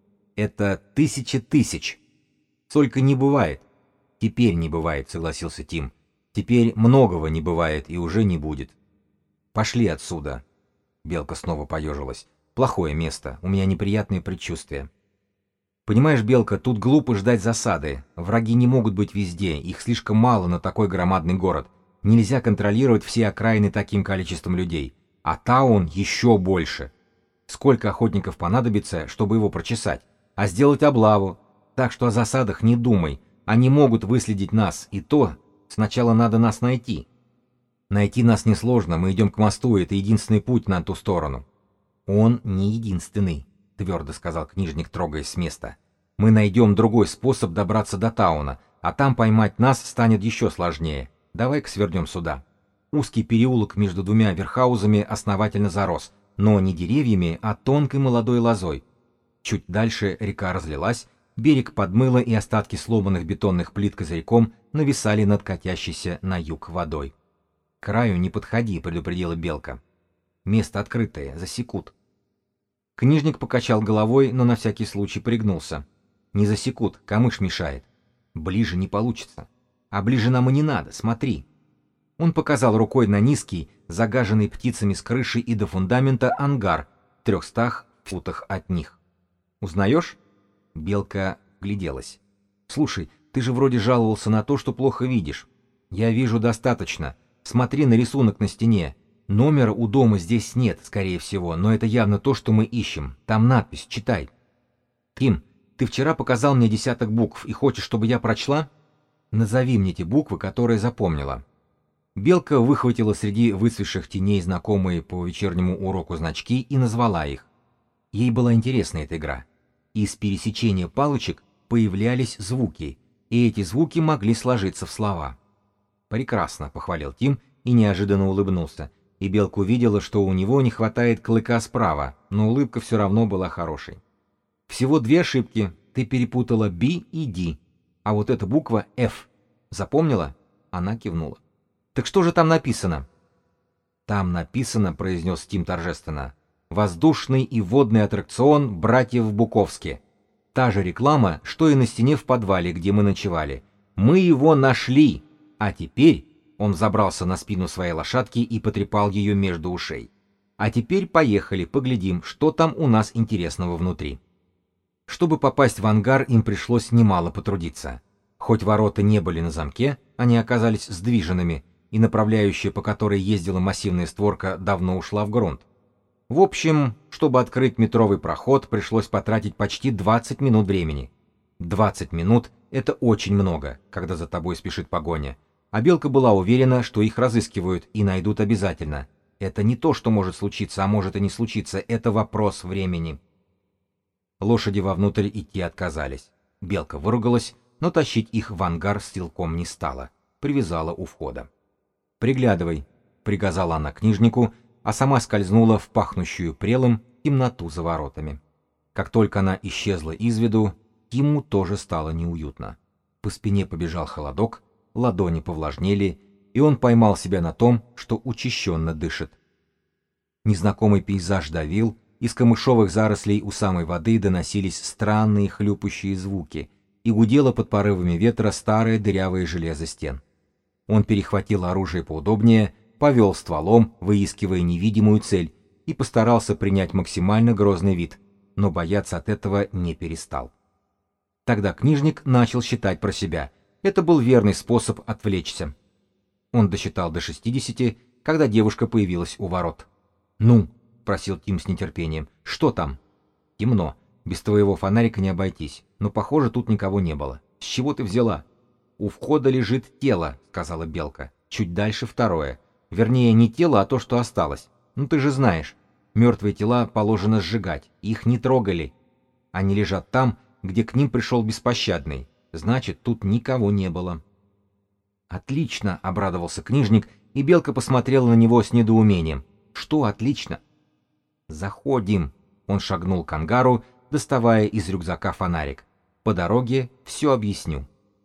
«Это тысяча тысяч. Только не бывает». «Теперь не бывает», — согласился Тим. «Теперь многого не бывает и уже не будет. Пошли отсюда». Белка снова поежилась. «Плохое место, у меня неприятные предчувствия». «Понимаешь, Белка, тут глупо ждать засады. Враги не могут быть везде, их слишком мало на такой громадный город. Нельзя контролировать все окраины таким количеством людей. А Таун еще больше. Сколько охотников понадобится, чтобы его прочесать? А сделать облаву? Так что о засадах не думай. Они могут выследить нас, и то сначала надо нас найти». «Найти нас несложно, мы идем к мосту, это единственный путь на ту сторону». «Он не единственный», — твердо сказал книжник, трогаясь с места. «Мы найдем другой способ добраться до Тауна, а там поймать нас станет еще сложнее. Давай-ка свернем сюда». Узкий переулок между двумя верхаузами основательно зарос, но не деревьями, а тонкой молодой лозой. Чуть дальше река разлилась, берег подмыло, и остатки сломанных бетонных плит козырьком нависали над катящейся на юг водой. «К краю не подходи», — предупредила Белка. «Место открытое, засекут». Книжник покачал головой, но на всякий случай пригнулся. «Не засекут, камыш мешает. Ближе не получится. А ближе нам и не надо, смотри». Он показал рукой на низкий, загаженный птицами с крыши и до фундамента ангар в трехстах футах от них. «Узнаешь?» Белка гляделась. «Слушай, ты же вроде жаловался на то, что плохо видишь. Я вижу достаточно. Смотри на рисунок на стене. Номера у дома здесь нет, скорее всего, но это явно то, что мы ищем. Там надпись, читай». «Тим, ты вчера показал мне десяток букв и хочешь, чтобы я прочла? Назови мне те буквы, которые запомнила». Белка выхватила среди выцветших теней знакомые по вечернему уроку значки и назвала их. Ей была интересна эта игра. Из пересечения палочек появлялись звуки, и эти звуки могли сложиться в слова. «Прекрасно», — похвалил Тим и неожиданно улыбнулся, и Белка увидела, что у него не хватает клыка справа, но улыбка все равно была хорошей. «Всего две ошибки. Ты перепутала B и D. А вот эта буква F. Запомнила?» Она кивнула. «Так что же там написано?» «Там написано», — произнес Тим торжественно, «воздушный и водный аттракцион братьев Буковски. Та же реклама, что и на стене в подвале, где мы ночевали. Мы его нашли, а теперь...» Он забрался на спину своей лошадки и потрепал ее между ушей. «А теперь поехали, поглядим, что там у нас интересного внутри». Чтобы попасть в ангар, им пришлось немало потрудиться. Хоть ворота не были на замке, они оказались сдвиженными, и направляющая, по которой ездила массивная створка, давно ушла в грунт. В общем, чтобы открыть метровый проход, пришлось потратить почти двадцать минут времени. двадцать минут — это очень много, когда за тобой спешит погоня. А Белка была уверена, что их разыскивают и найдут обязательно. Это не то, что может случиться, а может и не случиться, это вопрос времени. Лошади вовнутрь идти отказались. Белка выругалась, но тащить их в ангар силком не стала. Привязала у входа. «Приглядывай», — приказала она книжнику, а сама скользнула в пахнущую прелым темноту за воротами. Как только она исчезла из виду, Тиму тоже стало неуютно. По спине побежал холодок, ладони повлажнели, и он поймал себя на том, что учащенно дышит. Незнакомый пейзаж давил, из камышовых зарослей у самой воды доносились странные хлюпающие звуки, и гудело под порывами ветра старое дырявое железо стен. Он перехватил оружие поудобнее, повел стволом, выискивая невидимую цель, и постарался принять максимально грозный вид, но бояться от этого не перестал. Тогда книжник начал считать про себя. Это был верный способ отвлечься. Он досчитал до шестидесяти, когда девушка появилась у ворот. «Ну?» — просил Тим с нетерпением. «Что там?» «Темно. Без твоего фонарика не обойтись. Но, похоже, тут никого не было. С чего ты взяла?» «У входа лежит тело», — сказала Белка. «Чуть дальше второе. Вернее, не тело, а то, что осталось. Ну ты же знаешь, мертвые тела положено сжигать. Их не трогали. Они лежат там, где к ним пришел беспощадный. Значит, тут никого не было». «Отлично», — обрадовался книжник, и Белка посмотрела на него с недоумением. «Что отлично?» «Заходим», — он шагнул к ангару, доставая из рюкзака фонарик. «По дороге все объясню».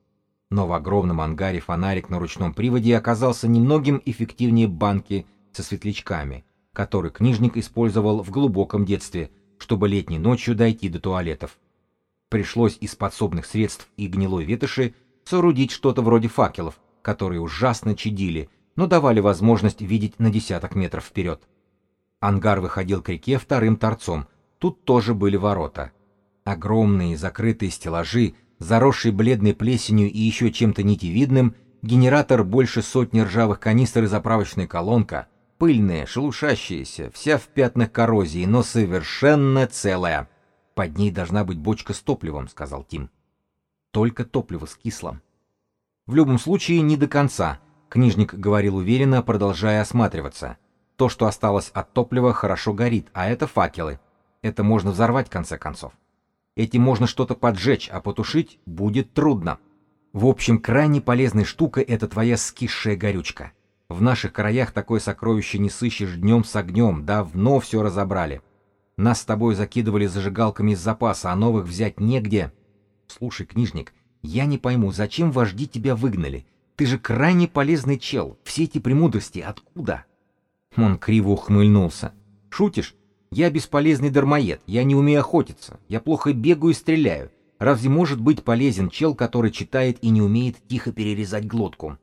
Но в огромном ангаре фонарик на ручном приводе оказался немногим эффективнее банки со светлячками, который книжник использовал в глубоком детстве, чтобы летней ночью дойти до туалетов. Пришлось из подсобных средств и гнилой ветоши соорудить что-то вроде факелов, которые ужасно чадили, но давали возможность видеть на десяток метров вперед. Ангар выходил к реке вторым торцом, тут тоже были ворота. Огромные закрытые стеллажи, заросший бледной плесенью и еще чем-то нитевидным, генератор больше сотни ржавых канистр и заправочная колонка, пыльная, шелушащаяся, вся в пятнах коррозии, но совершенно целая. «Под ней должна быть бочка с топливом», — сказал Тим. «Только топливо с кислым». «В любом случае, не до конца», — книжник говорил уверенно, продолжая осматриваться. «То, что осталось от топлива, хорошо горит, а это факелы. Это можно взорвать, в конце концов. Этим можно что-то поджечь, а потушить будет трудно. В общем, крайне полезной штукой это твоя скисшая горючка. В наших краях такое сокровище не сыщешь днем с огнем, давно все разобрали. Нас с тобой закидывали зажигалками из запаса, а новых взять негде. Слушай, книжник, я не пойму, зачем вожди тебя выгнали? Ты же крайне полезный чел. Все эти премудрости откуда?» Он криво ухмыльнулся. «Шутишь? Я бесполезный дармоед, я не умею охотиться, я плохо бегаю и стреляю. Разве может быть полезен чел, который читает и не умеет тихо перерезать глотку?»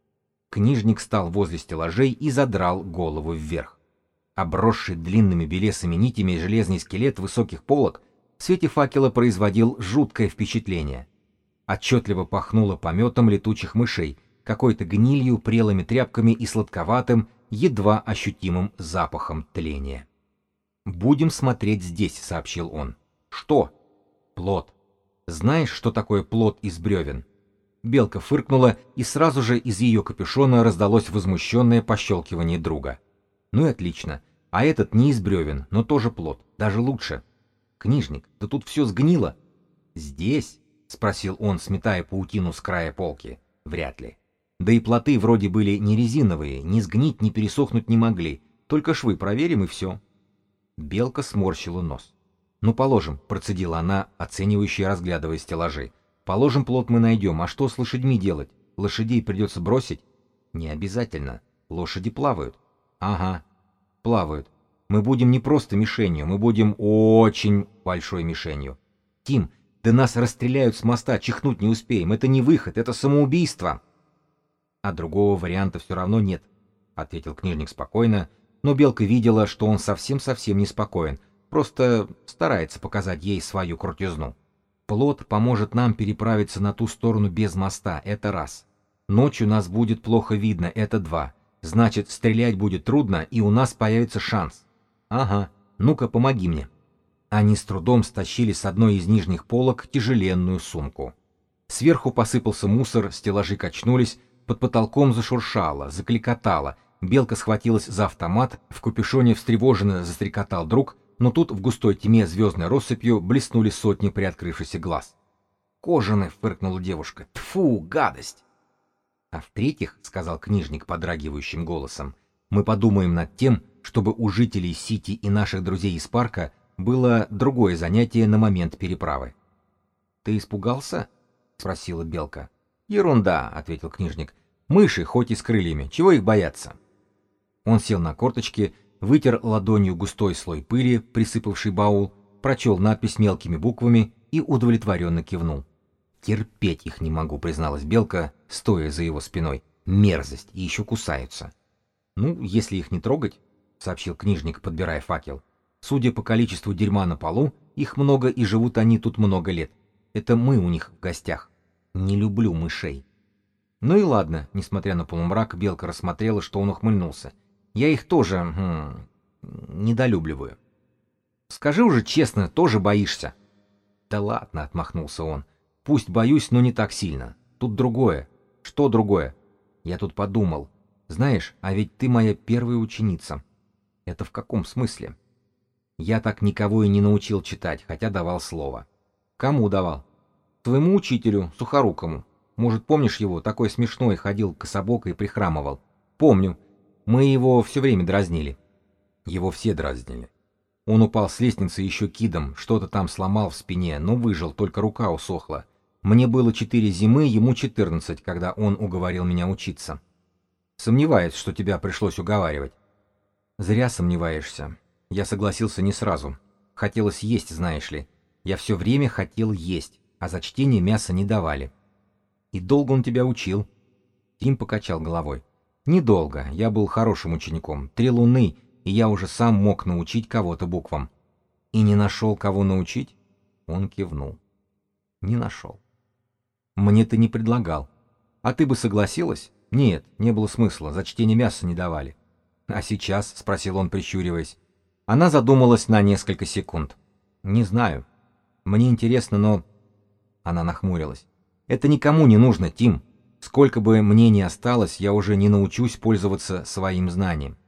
Книжник стал возле стеллажей и задрал голову вверх. Обросший длинными белесыми нитями железный скелет высоких полок в свете факела производил жуткое впечатление. Отчетливо пахнуло пометом летучих мышей, какой-то гнилью, прелыми тряпками и сладковатым, едва ощутимым запахом тления. «Будем смотреть здесь», — сообщил он. «Что?» «Плот. Знаешь, что такое плот из бревен?» Белка фыркнула, и сразу же из ее капюшона раздалось возмущенное пощелкивание друга. «Ну и отлично. А этот не из бревен, но тоже плот. Даже лучше. Книжник, да тут все сгнило». «Здесь?» — спросил он, сметая паутину с края полки. «Вряд ли. Да и плоты вроде были не резиновые, ни сгнить, ни пересохнуть не могли. Только швы проверим, и все». Белка сморщила нос. «Ну, положим», — процедила она, оценивающе разглядывая стеллажи. «Положим, плот мы найдем, а что с лошадьми делать? Лошадей придется бросить?» «Не обязательно. Лошади плавают». «Ага, плавают. Мы будем не просто мишенью, мы будем очень большой мишенью. Тим, да нас расстреляют с моста, чихнуть не успеем. Это не выход, это самоубийство». «А другого варианта все равно нет», — ответил книжник спокойно, но Белка видела, что он совсем-совсем не спокоен, просто старается показать ей свою крутизну. «Плот поможет нам переправиться на ту сторону без моста, это раз. Ночью нас будет плохо видно, это два. Значит, стрелять будет трудно, и у нас появится шанс». «Ага, ну-ка, помоги мне». Они с трудом стащили с одной из нижних полок тяжеленную сумку. Сверху посыпался мусор, стеллажи качнулись, под потолком зашуршало, закликотало. Белка схватилась за автомат, в капюшоне встревоженно застрекотал друг, но тут в густой тьме звездной россыпью блеснули сотни приоткрывшихся глаз. «Кожаный!» — фыркнула девушка. «Тьфу, гадость!» «А в-третьих, — сказал книжник подрагивающим голосом, — мы подумаем над тем, чтобы у жителей Сити и наших друзей из парка было другое занятие на момент переправы. «Ты испугался?» — спросила Белка. «Ерунда», — ответил книжник. «Мыши, хоть и с крыльями, чего их бояться?» Он сел на корточки, вытер ладонью густой слой пыли, присыпавший баул, прочел надпись мелкими буквами и удовлетворенно кивнул. «Терпеть их не могу», — призналась Белка, стоя за его спиной. «Мерзость, и еще кусаются». «Ну, если их не трогать», — сообщил книжник, подбирая факел. «Судя по количеству дерьма на полу, их много и живут они тут много лет. Это мы у них в гостях. Не люблю мышей». Ну и ладно, несмотря на полумрак, Белка рассмотрела, что он ухмыльнулся. «Я их тоже хм, недолюбливаю». «Скажи уже честно, тоже боишься?» «Да ладно», — отмахнулся он. «Пусть боюсь, но не так сильно. Тут другое». «Что другое?» «Я тут подумал. Знаешь, а ведь ты моя первая ученица». «Это в каком смысле?» «Я так никого и не научил читать, хотя давал слово». «Кому давал?» «Твоему учителю, Сухорукому. Может, помнишь его, такой смешной, ходил кособоко и прихрамывал?» «Помню. Мы его все время дразнили». «Его все дразнили. Он упал с лестницы еще кидом, что-то там сломал в спине, но выжил, только рука усохла. Мне было четыре зимы, ему четырнадцать, когда он уговорил меня учиться». «Сомневаюсь, что тебя пришлось уговаривать». «Зря сомневаешься. Я согласился не сразу. Хотелось есть, знаешь ли. Я все время хотел есть, а за чтение мяса не давали». «И долго он тебя учил?» Тим покачал головой. «Недолго. Я был хорошим учеником. Три луны, и я уже сам мог научить кого-то буквам». «И не нашел, кого научить?» Он кивнул. «Не нашел». «Мне ты не предлагал. А ты бы согласилась?» «Нет, не было смысла. За чтение мяса не давали». «А сейчас?» — спросил он, прищуриваясь. Она задумалась на несколько секунд. «Не знаю. Мне интересно, но...» Она нахмурилась. «Это никому не нужно, Тим. Сколько бы мне ни осталось, я уже не научусь пользоваться своим знанием.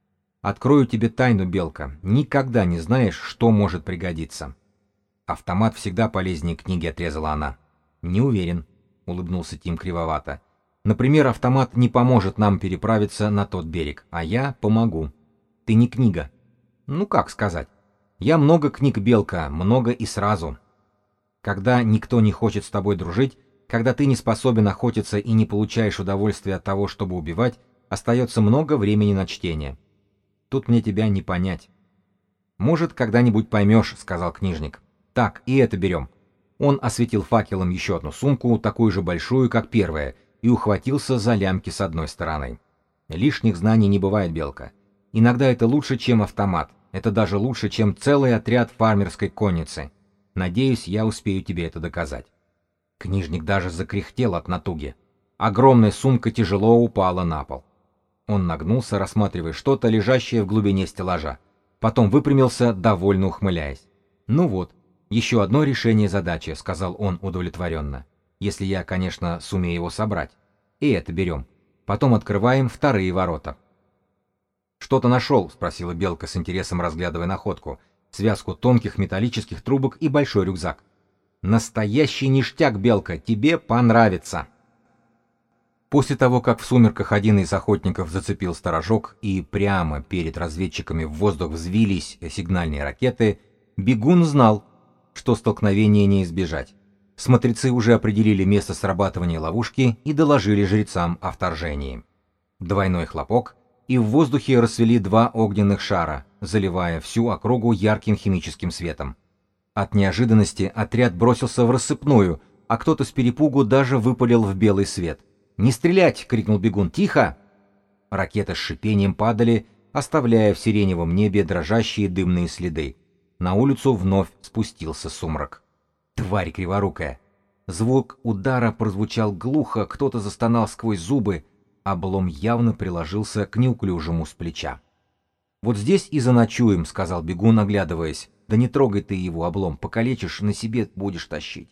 Открою тебе тайну, Белка. Никогда не знаешь, что может пригодиться». «Автомат всегда полезнее книги», — отрезала она. «Не уверен», — улыбнулся Тим кривовато. «Например, автомат не поможет нам переправиться на тот берег, а я помогу. Ты не книга». «Ну как сказать? Я много книг, Белка, много и сразу. Когда никто не хочет с тобой дружить, когда ты не способен охотиться и не получаешь удовольствия от того, чтобы убивать, остается много времени на чтение. Тут мне тебя не понять». «Может, когда-нибудь поймешь», — сказал книжник. «Так, и это берем». Он осветил факелом еще одну сумку, такую же большую, как первая, и ухватился за лямки с одной стороны. «Лишних знаний не бывает, Белка. Иногда это лучше, чем автомат. Это даже лучше, чем целый отряд фармерской конницы. Надеюсь, я успею тебе это доказать». Книжник даже закряхтел от натуги. Огромная сумка тяжело упала на пол. Он нагнулся, рассматривая что-то, лежащее в глубине стеллажа. Потом выпрямился, довольно ухмыляясь. «Ну вот, еще одно решение задачи», — сказал он удовлетворенно. «Если я, конечно, сумею его собрать. И это берем. Потом открываем вторые ворота». «Что-то нашел?» — спросила Белка с интересом, разглядывая находку. Связку тонких металлических трубок и большой рюкзак. «Настоящий ништяк, Белка, тебе понравится!» После того, как в сумерках один из охотников зацепил сторожок и прямо перед разведчиками в воздух взвились сигнальные ракеты, Бегун знал, что столкновения не избежать. Смотрецы уже определили место срабатывания ловушки и доложили жрецам о вторжении. Двойной хлопок, и в воздухе расцвели два огненных шара, заливая всю округу ярким химическим светом. От неожиданности отряд бросился в рассыпную, а кто-то с перепугу даже выпалил в белый свет. «Не стрелять!» — крикнул Бегун. «Тихо!» Ракеты с шипением падали, оставляя в сиреневом небе дрожащие дымные следы. На улицу вновь спустился сумрак. «Тварь криворукая!» Звук удара прозвучал глухо, кто-то застонал сквозь зубы. Облом явно приложился к неуклюжему с плеча. «Вот здесь и заночуем», — сказал Бегун, оглядываясь. «Да не трогай ты его, Облом, покалечишь, на себе будешь тащить».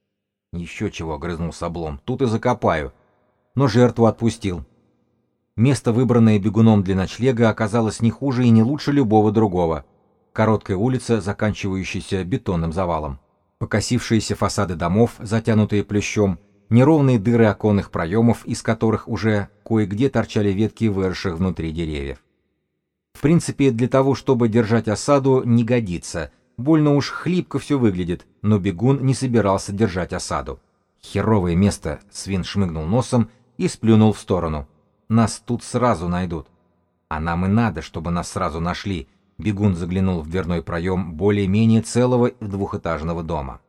«Еще чего», — огрызнулся Облом, — «тут и закопаю». Но жертву отпустил. Место, выбранное Бегуном для ночлега, оказалось не хуже и не лучше любого другого. Короткая улица, заканчивающаяся бетонным завалом. Покосившиеся фасады домов, затянутые плющом, неровные дыры оконных проемов, из которых уже кое-где торчали ветки выросших внутри деревьев. В принципе, для того, чтобы держать осаду, не годится. Больно уж хлипко все выглядит, но бегун не собирался держать осаду. «Херовое место», — свин шмыгнул носом и сплюнул в сторону. «Нас тут сразу найдут». «А нам и надо, чтобы нас сразу нашли», — бегун заглянул в дверной проем более-менее целого двухэтажного дома.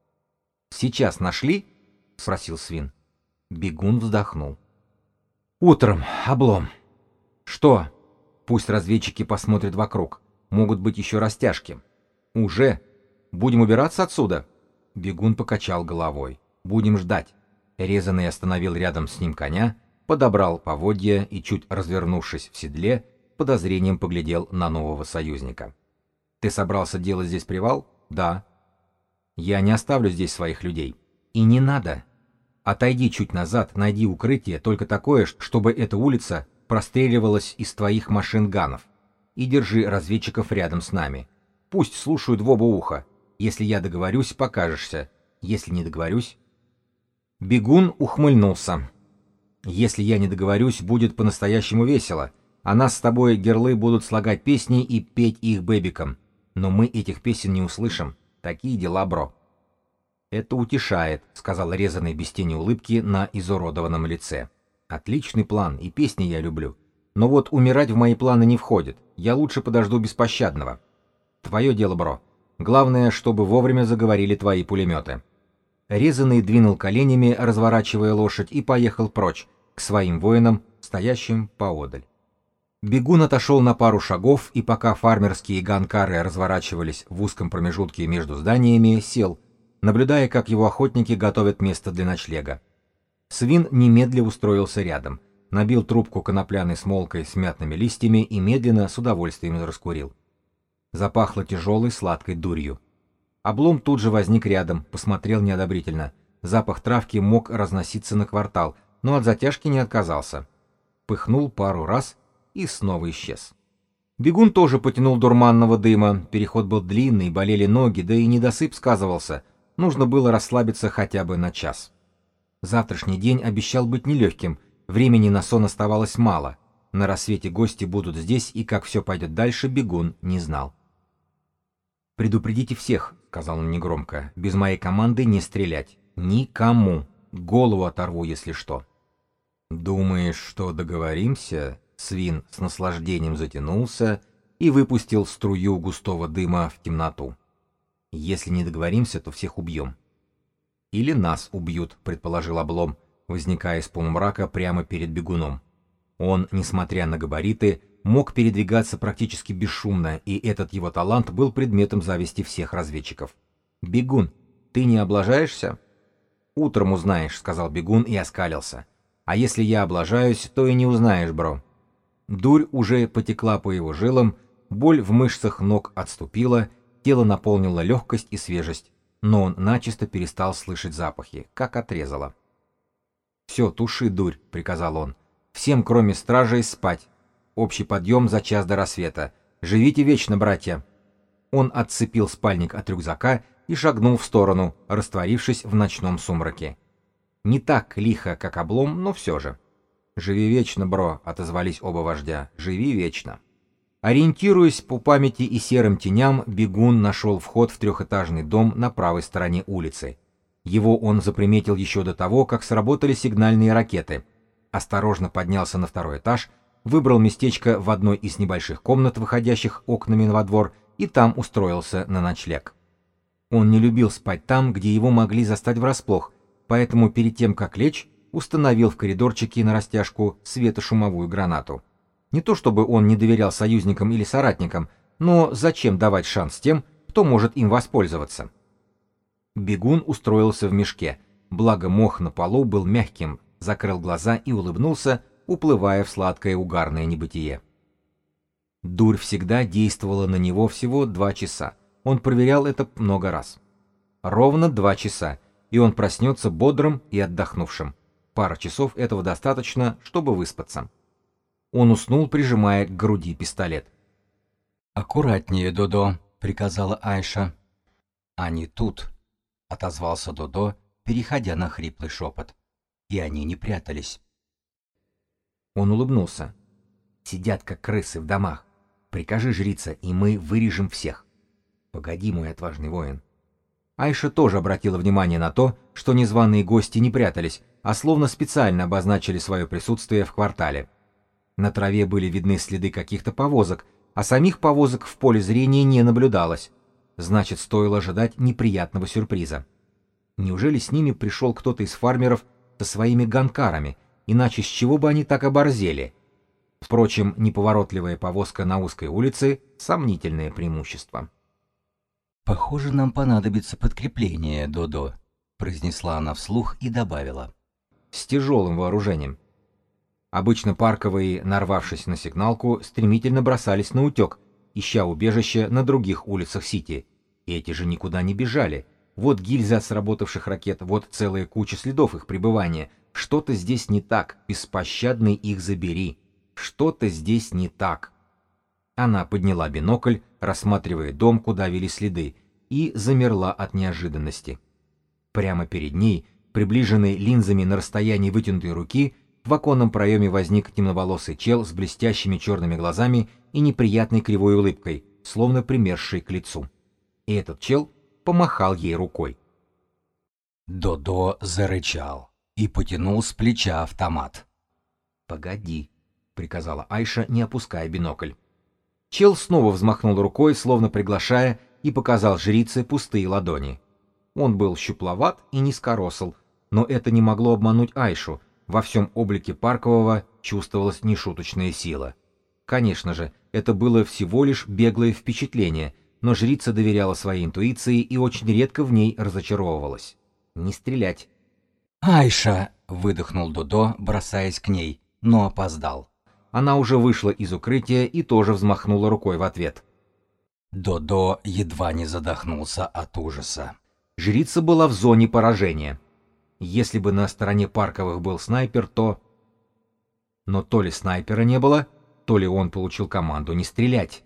«Сейчас нашли?» — спросил свин. Бегун вздохнул. «Утром, облом». «Что?» «Пусть разведчики посмотрят вокруг. Могут быть еще растяжки». «Уже? Будем убираться отсюда?» Бегун покачал головой. «Будем ждать». Резаный остановил рядом с ним коня, подобрал поводья и, чуть развернувшись в седле, подозрением поглядел на нового союзника. «Ты собрался делать здесь привал?» «Да». «Я не оставлю здесь своих людей». «И не надо. Отойди чуть назад, найди укрытие, только такое, чтобы эта улица простреливалась из твоих машин-ганов. И держи разведчиков рядом с нами. Пусть слушают в оба уха. Если я договорюсь, покажешься. Если не договорюсь...» Бегун ухмыльнулся. «Если я не договорюсь, будет по-настоящему весело. А нас с тобой, герлы, будут слагать песни и петь их бэбикам. Но мы этих песен не услышим. Такие дела, бро». «Это утешает», — сказал резаный без тени улыбки на изуродованном лице. «Отличный план, и песни я люблю. Но вот умирать в мои планы не входит. Я лучше подожду беспощадного. Твое дело, бро. Главное, чтобы вовремя заговорили твои пулеметы». Резаный двинул коленями, разворачивая лошадь, и поехал прочь, к своим воинам, стоящим поодаль. Бегун отошел на пару шагов, и пока фармерские ганкары разворачивались в узком промежутке между зданиями, сел, наблюдая, как его охотники готовят место для ночлега. Свин немедля устроился рядом, набил трубку конопляной смолкой с мятными листьями и медленно, с удовольствием раскурил. Запахло тяжелой сладкой дурью. Облом тут же возник рядом, посмотрел неодобрительно. Запах травки мог разноситься на квартал, но от затяжки не отказался. Пыхнул пару раз и снова исчез. Бегун тоже потянул дурманного дыма, переход был длинный, болели ноги, да и недосып сказывался. Нужно было расслабиться хотя бы на час. Завтрашний день обещал быть нелегким, времени на сон оставалось мало. На рассвете гости будут здесь, и как все пойдет дальше, бегун не знал. «Предупредите всех», — сказал он негромко, — «без моей команды не стрелять. Никому. Голову оторву, если что». «Думаешь, что договоримся?» Свин с наслаждением затянулся и выпустил струю густого дыма в темноту. «Если не договоримся, то всех убьем». «Или нас убьют», — предположил Облом, возникая из полумрака прямо перед бегуном. Он, несмотря на габариты, мог передвигаться практически бесшумно, и этот его талант был предметом зависти всех разведчиков. «Бегун, ты не облажаешься?» «Утром узнаешь», — сказал бегун и оскалился. «А если я облажаюсь, то и не узнаешь, бро». Дурь уже потекла по его жилам, боль в мышцах ног отступила, тело наполнило легкость и свежесть, но он начисто перестал слышать запахи, как отрезало. «Все, туши дурь», — приказал он. «Всем, кроме стражей, спать. Общий подъем за час до рассвета. Живите вечно, братья». Он отцепил спальник от рюкзака и шагнул в сторону, растворившись в ночном сумраке. Не так лихо, как Облом, но все же. «Живи вечно, бро», — отозвались оба вождя. «Живи вечно». Ориентируясь по памяти и серым теням, бегун нашел вход в трехэтажный дом на правой стороне улицы. Его он заприметил еще до того, как сработали сигнальные ракеты. Осторожно поднялся на второй этаж, выбрал местечко в одной из небольших комнат, выходящих окнами во двор, и там устроился на ночлег. Он не любил спать там, где его могли застать врасплох, поэтому перед тем, как лечь, установил в коридорчике на растяжку светошумовую гранату. Не то чтобы он не доверял союзникам или соратникам, но зачем давать шанс тем, кто может им воспользоваться? Бегун устроился в мешке, благо мох на полу был мягким, закрыл глаза и улыбнулся, уплывая в сладкое угарное небытие. Дурь всегда действовала на него всего два часа. Он проверял это много раз. Ровно два часа, и он проснется бодрым и отдохнувшим. Пара часов этого достаточно, чтобы выспаться. Он уснул, прижимая к груди пистолет. «Аккуратнее, Додо», — приказала Айша. «Они тут», — отозвался Додо, переходя на хриплый шепот. И они не прятались. Он улыбнулся. «Сидят, как крысы в домах. Прикажи жрица, и мы вырежем всех». Погоди, мой отважный воин. Айша тоже обратила внимание на то, что незваные гости не прятались, а словно специально обозначили свое присутствие в квартале. На траве были видны следы каких-то повозок, а самих повозок в поле зрения не наблюдалось. Значит, стоило ожидать неприятного сюрприза. Неужели с ними пришел кто-то из фармеров со своими ганкарами, иначе с чего бы они так оборзели? Впрочем, неповоротливая повозка на узкой улице — сомнительное преимущество. «Похоже, нам понадобится подкрепление, Додо», — произнесла она вслух и добавила. «С тяжелым вооружением». Обычно парковые, нарвавшись на сигналку, стремительно бросались на утек, ища убежище на других улицах Сити. И эти же никуда не бежали. Вот гильзы от сработавших ракет, вот целая куча следов их пребывания. Что-то здесь не так, беспощадный их забери. Что-то здесь не так. Она подняла бинокль, рассматривая дом, куда вели следы, и замерла от неожиданности. Прямо перед ней, приближенный линзами на расстоянии вытянутой руки, в оконном проеме возник темноволосый чел с блестящими черными глазами и неприятной кривой улыбкой, словно примерзший к лицу. И этот чел помахал ей рукой. Додо зарычал и потянул с плеча автомат. «Погоди», — приказала Айша, не опуская бинокль. Чел снова взмахнул рукой, словно приглашая, и показал жрице пустые ладони. Он был щупловат и низкоросл, но это не могло обмануть Айшу. Во всем облике Паркового чувствовалась нешуточная сила. Конечно же, это было всего лишь беглое впечатление, но жрица доверяла своей интуиции и очень редко в ней разочаровывалась. Не стрелять. «Айша!» — выдохнул Додо, бросаясь к ней, но опоздал. Она уже вышла из укрытия и тоже взмахнула рукой в ответ. Додо едва не задохнулся от ужаса. Жрица была в зоне поражения. Если бы на стороне Парковых был снайпер, то... Но то ли снайпера не было, то ли он получил команду не стрелять.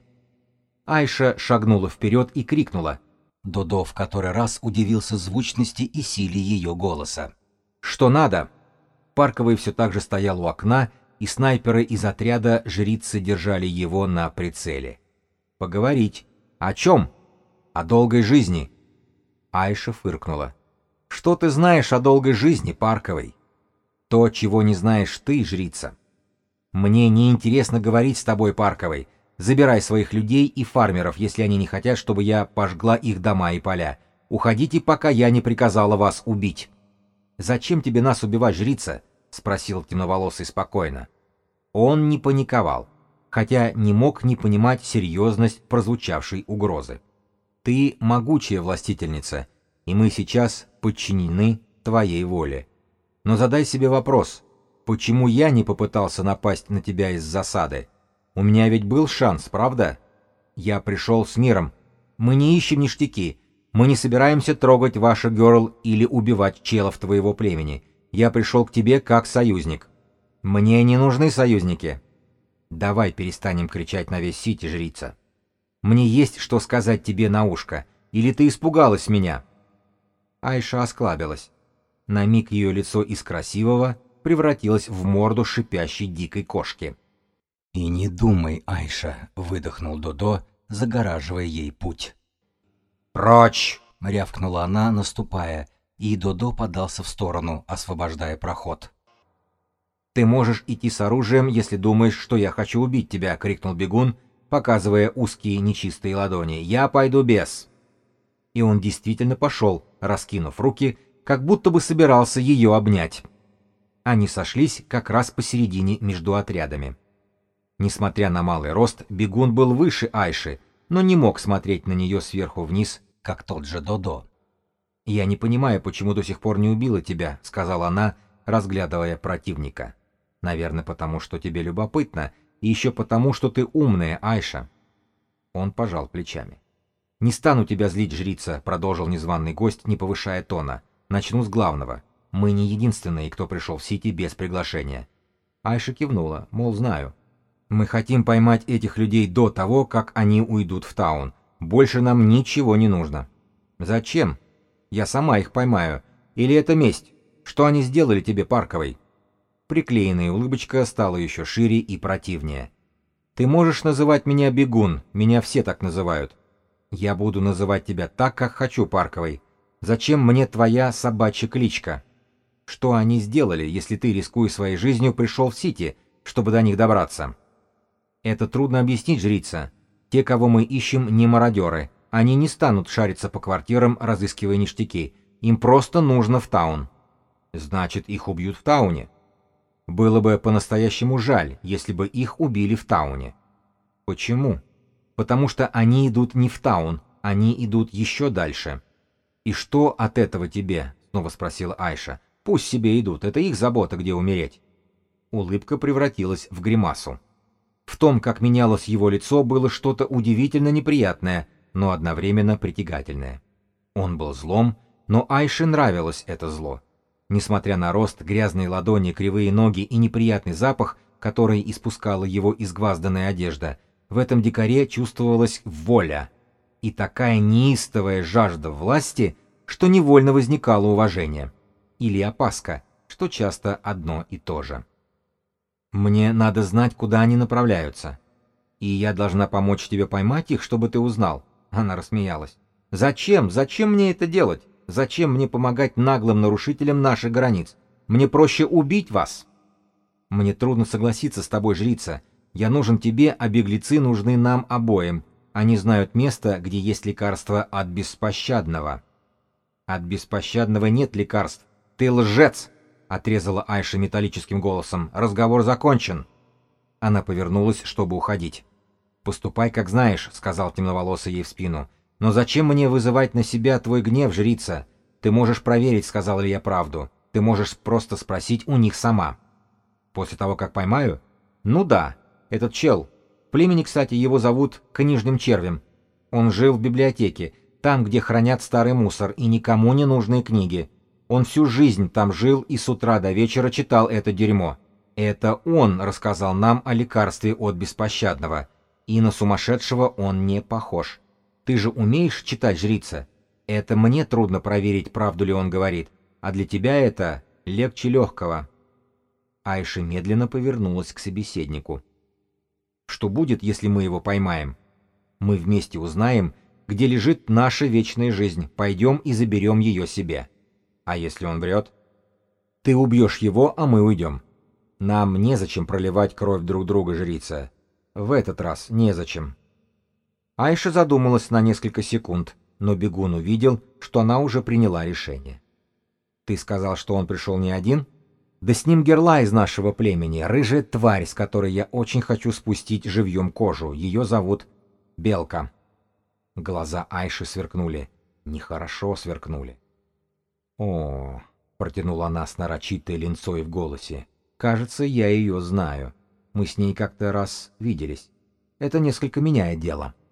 Айша шагнула вперед и крикнула. Додо в который раз удивился звучности и силе ее голоса. «Что надо?» Парковый все так же стоял у окна, и снайперы из отряда жрицы держали его на прицеле. «Поговорить. О чем? О долгой жизни». Айша фыркнула. «Что ты знаешь о долгой жизни, Парковый? То, чего не знаешь ты, жрица. Мне не интересно говорить с тобой, Парковый. Забирай своих людей и фармеров, если они не хотят, чтобы я пожгла их дома и поля. Уходите, пока я не приказала вас убить». «Зачем тебе нас убивать, жрица?» — спросил темноволосый спокойно. Он не паниковал, хотя не мог не понимать серьезность прозвучавшей угрозы. «Ты могучая властительница, и мы сейчас подчинены твоей воле. Но задай себе вопрос, почему я не попытался напасть на тебя из засады? У меня ведь был шанс, правда? Я пришел с миром. Мы не ищем ништяки. Мы не собираемся трогать ваши герл или убивать челов твоего племени. Я пришел к тебе как союзник. Мне не нужны союзники. Давай перестанем кричать на весь Сити, жрица. Мне есть что сказать тебе на ушко. Или ты испугалась меня?» Айша осклабилась. На миг ее лицо из красивого превратилось в морду шипящей дикой кошки. «И не думай, Айша», — выдохнул Додо, загораживая ей путь. «Прочь!» — рявкнула она, наступая, и Додо подался в сторону, освобождая проход. «Ты можешь идти с оружием, если думаешь, что я хочу убить тебя», — крикнул бегун, показывая узкие нечистые ладони. «Я пойду без». И он действительно пошел, раскинув руки, как будто бы собирался ее обнять. Они сошлись как раз посередине между отрядами. Несмотря на малый рост, бегун был выше Айши, но не мог смотреть на нее сверху вниз, как тот же Додо. «Я не понимаю, почему до сих пор не убила тебя», — сказала она, разглядывая противника. «Наверное, потому что тебе любопытно, и еще потому, что ты умная, Айша». Он пожал плечами. «Не стану тебя злить, жрица», — продолжил незваный гость, не повышая тона. «Начну с главного. Мы не единственные, кто пришел в Сити без приглашения». Айша кивнула, мол, знаю. «Мы хотим поймать этих людей до того, как они уйдут в таун. Больше нам ничего не нужно». «Зачем? Я сама их поймаю. Или это месть? Что они сделали тебе, Парковой?» Приклеенная улыбочка стала еще шире и противнее. «Ты можешь называть меня бегун, меня все так называют. Я буду называть тебя так, как хочу, Парковый. Зачем мне твоя собачья кличка? Что они сделали, если ты, рискуя своей жизнью, пришел в Сити, чтобы до них добраться? Это трудно объяснить, жрица. Те, кого мы ищем, не мародеры. Они не станут шариться по квартирам, разыскивая ништяки. Им просто нужно в Таун. Значит, их убьют в Тауне. Было бы по-настоящему жаль, если бы их убили в Тауне. Почему? Потому что они идут не в Таун, они идут еще дальше. И что от этого тебе? Снова спросила Айша. Пусть себе идут, это их забота, где умереть. Улыбка превратилась в гримасу. В том, как менялось его лицо, было что-то удивительно неприятное, но одновременно притягательное. Он был злом, но Айше нравилось это зло. Несмотря на рост, грязные ладони, кривые ноги и неприятный запах, который испускала его изгвазданная одежда, в этом дикаре чувствовалась воля и такая неистовая жажда власти, что невольно возникало уважение. Или опаска, что часто одно и то же. «Мне надо знать, куда они направляются. И я должна помочь тебе поймать их, чтобы ты узнал». Она рассмеялась. «Зачем? Зачем мне это делать? Зачем мне помогать наглым нарушителям наших границ? Мне проще убить вас». «Мне трудно согласиться с тобой, жрица. Я нужен тебе, а беглецы нужны нам обоим. Они знают место, где есть лекарство от беспощадного». «От беспощадного нет лекарств. Ты лжец!» — отрезала Айша металлическим голосом. «Разговор закончен». Она повернулась, чтобы уходить. «Поступай, как знаешь», — сказал темноволосый ей в спину. «Но зачем мне вызывать на себя твой гнев, жрица? Ты можешь проверить, сказал ли я правду. Ты можешь просто спросить у них сама». «После того, как поймаю?» «Ну да, этот чел. В племени, кстати, его зовут Книжным Червем. Он жил в библиотеке, там, где хранят старый мусор и никому не нужные книги. Он всю жизнь там жил и с утра до вечера читал это дерьмо. Это он рассказал нам о лекарстве от беспощадного. И на сумасшедшего он не похож. Ты же умеешь читать, жрица? Это мне трудно проверить, правду ли он говорит, а для тебя это легче легкого». Айша медленно повернулась к собеседнику. «Что будет, если мы его поймаем? Мы вместе узнаем, где лежит наша вечная жизнь, пойдем и заберем ее себе. А если он врет? Ты убьешь его, а мы уйдем. Нам незачем проливать кровь друг друга, жрица. В этот раз незачем». Айша задумалась на несколько секунд, но бегун увидел, что она уже приняла решение. «Ты сказал, что он пришел не один? Да с ним Герла из нашего племени, рыжая тварь, с которой я очень хочу спустить живьем кожу. Ее зовут Белка». Глаза Айши сверкнули. Нехорошо сверкнули. «О, — протянула она с нарочитой линцой в голосе, — кажется, я ее знаю. Мы с ней как-то раз виделись. Это несколько меняет дело».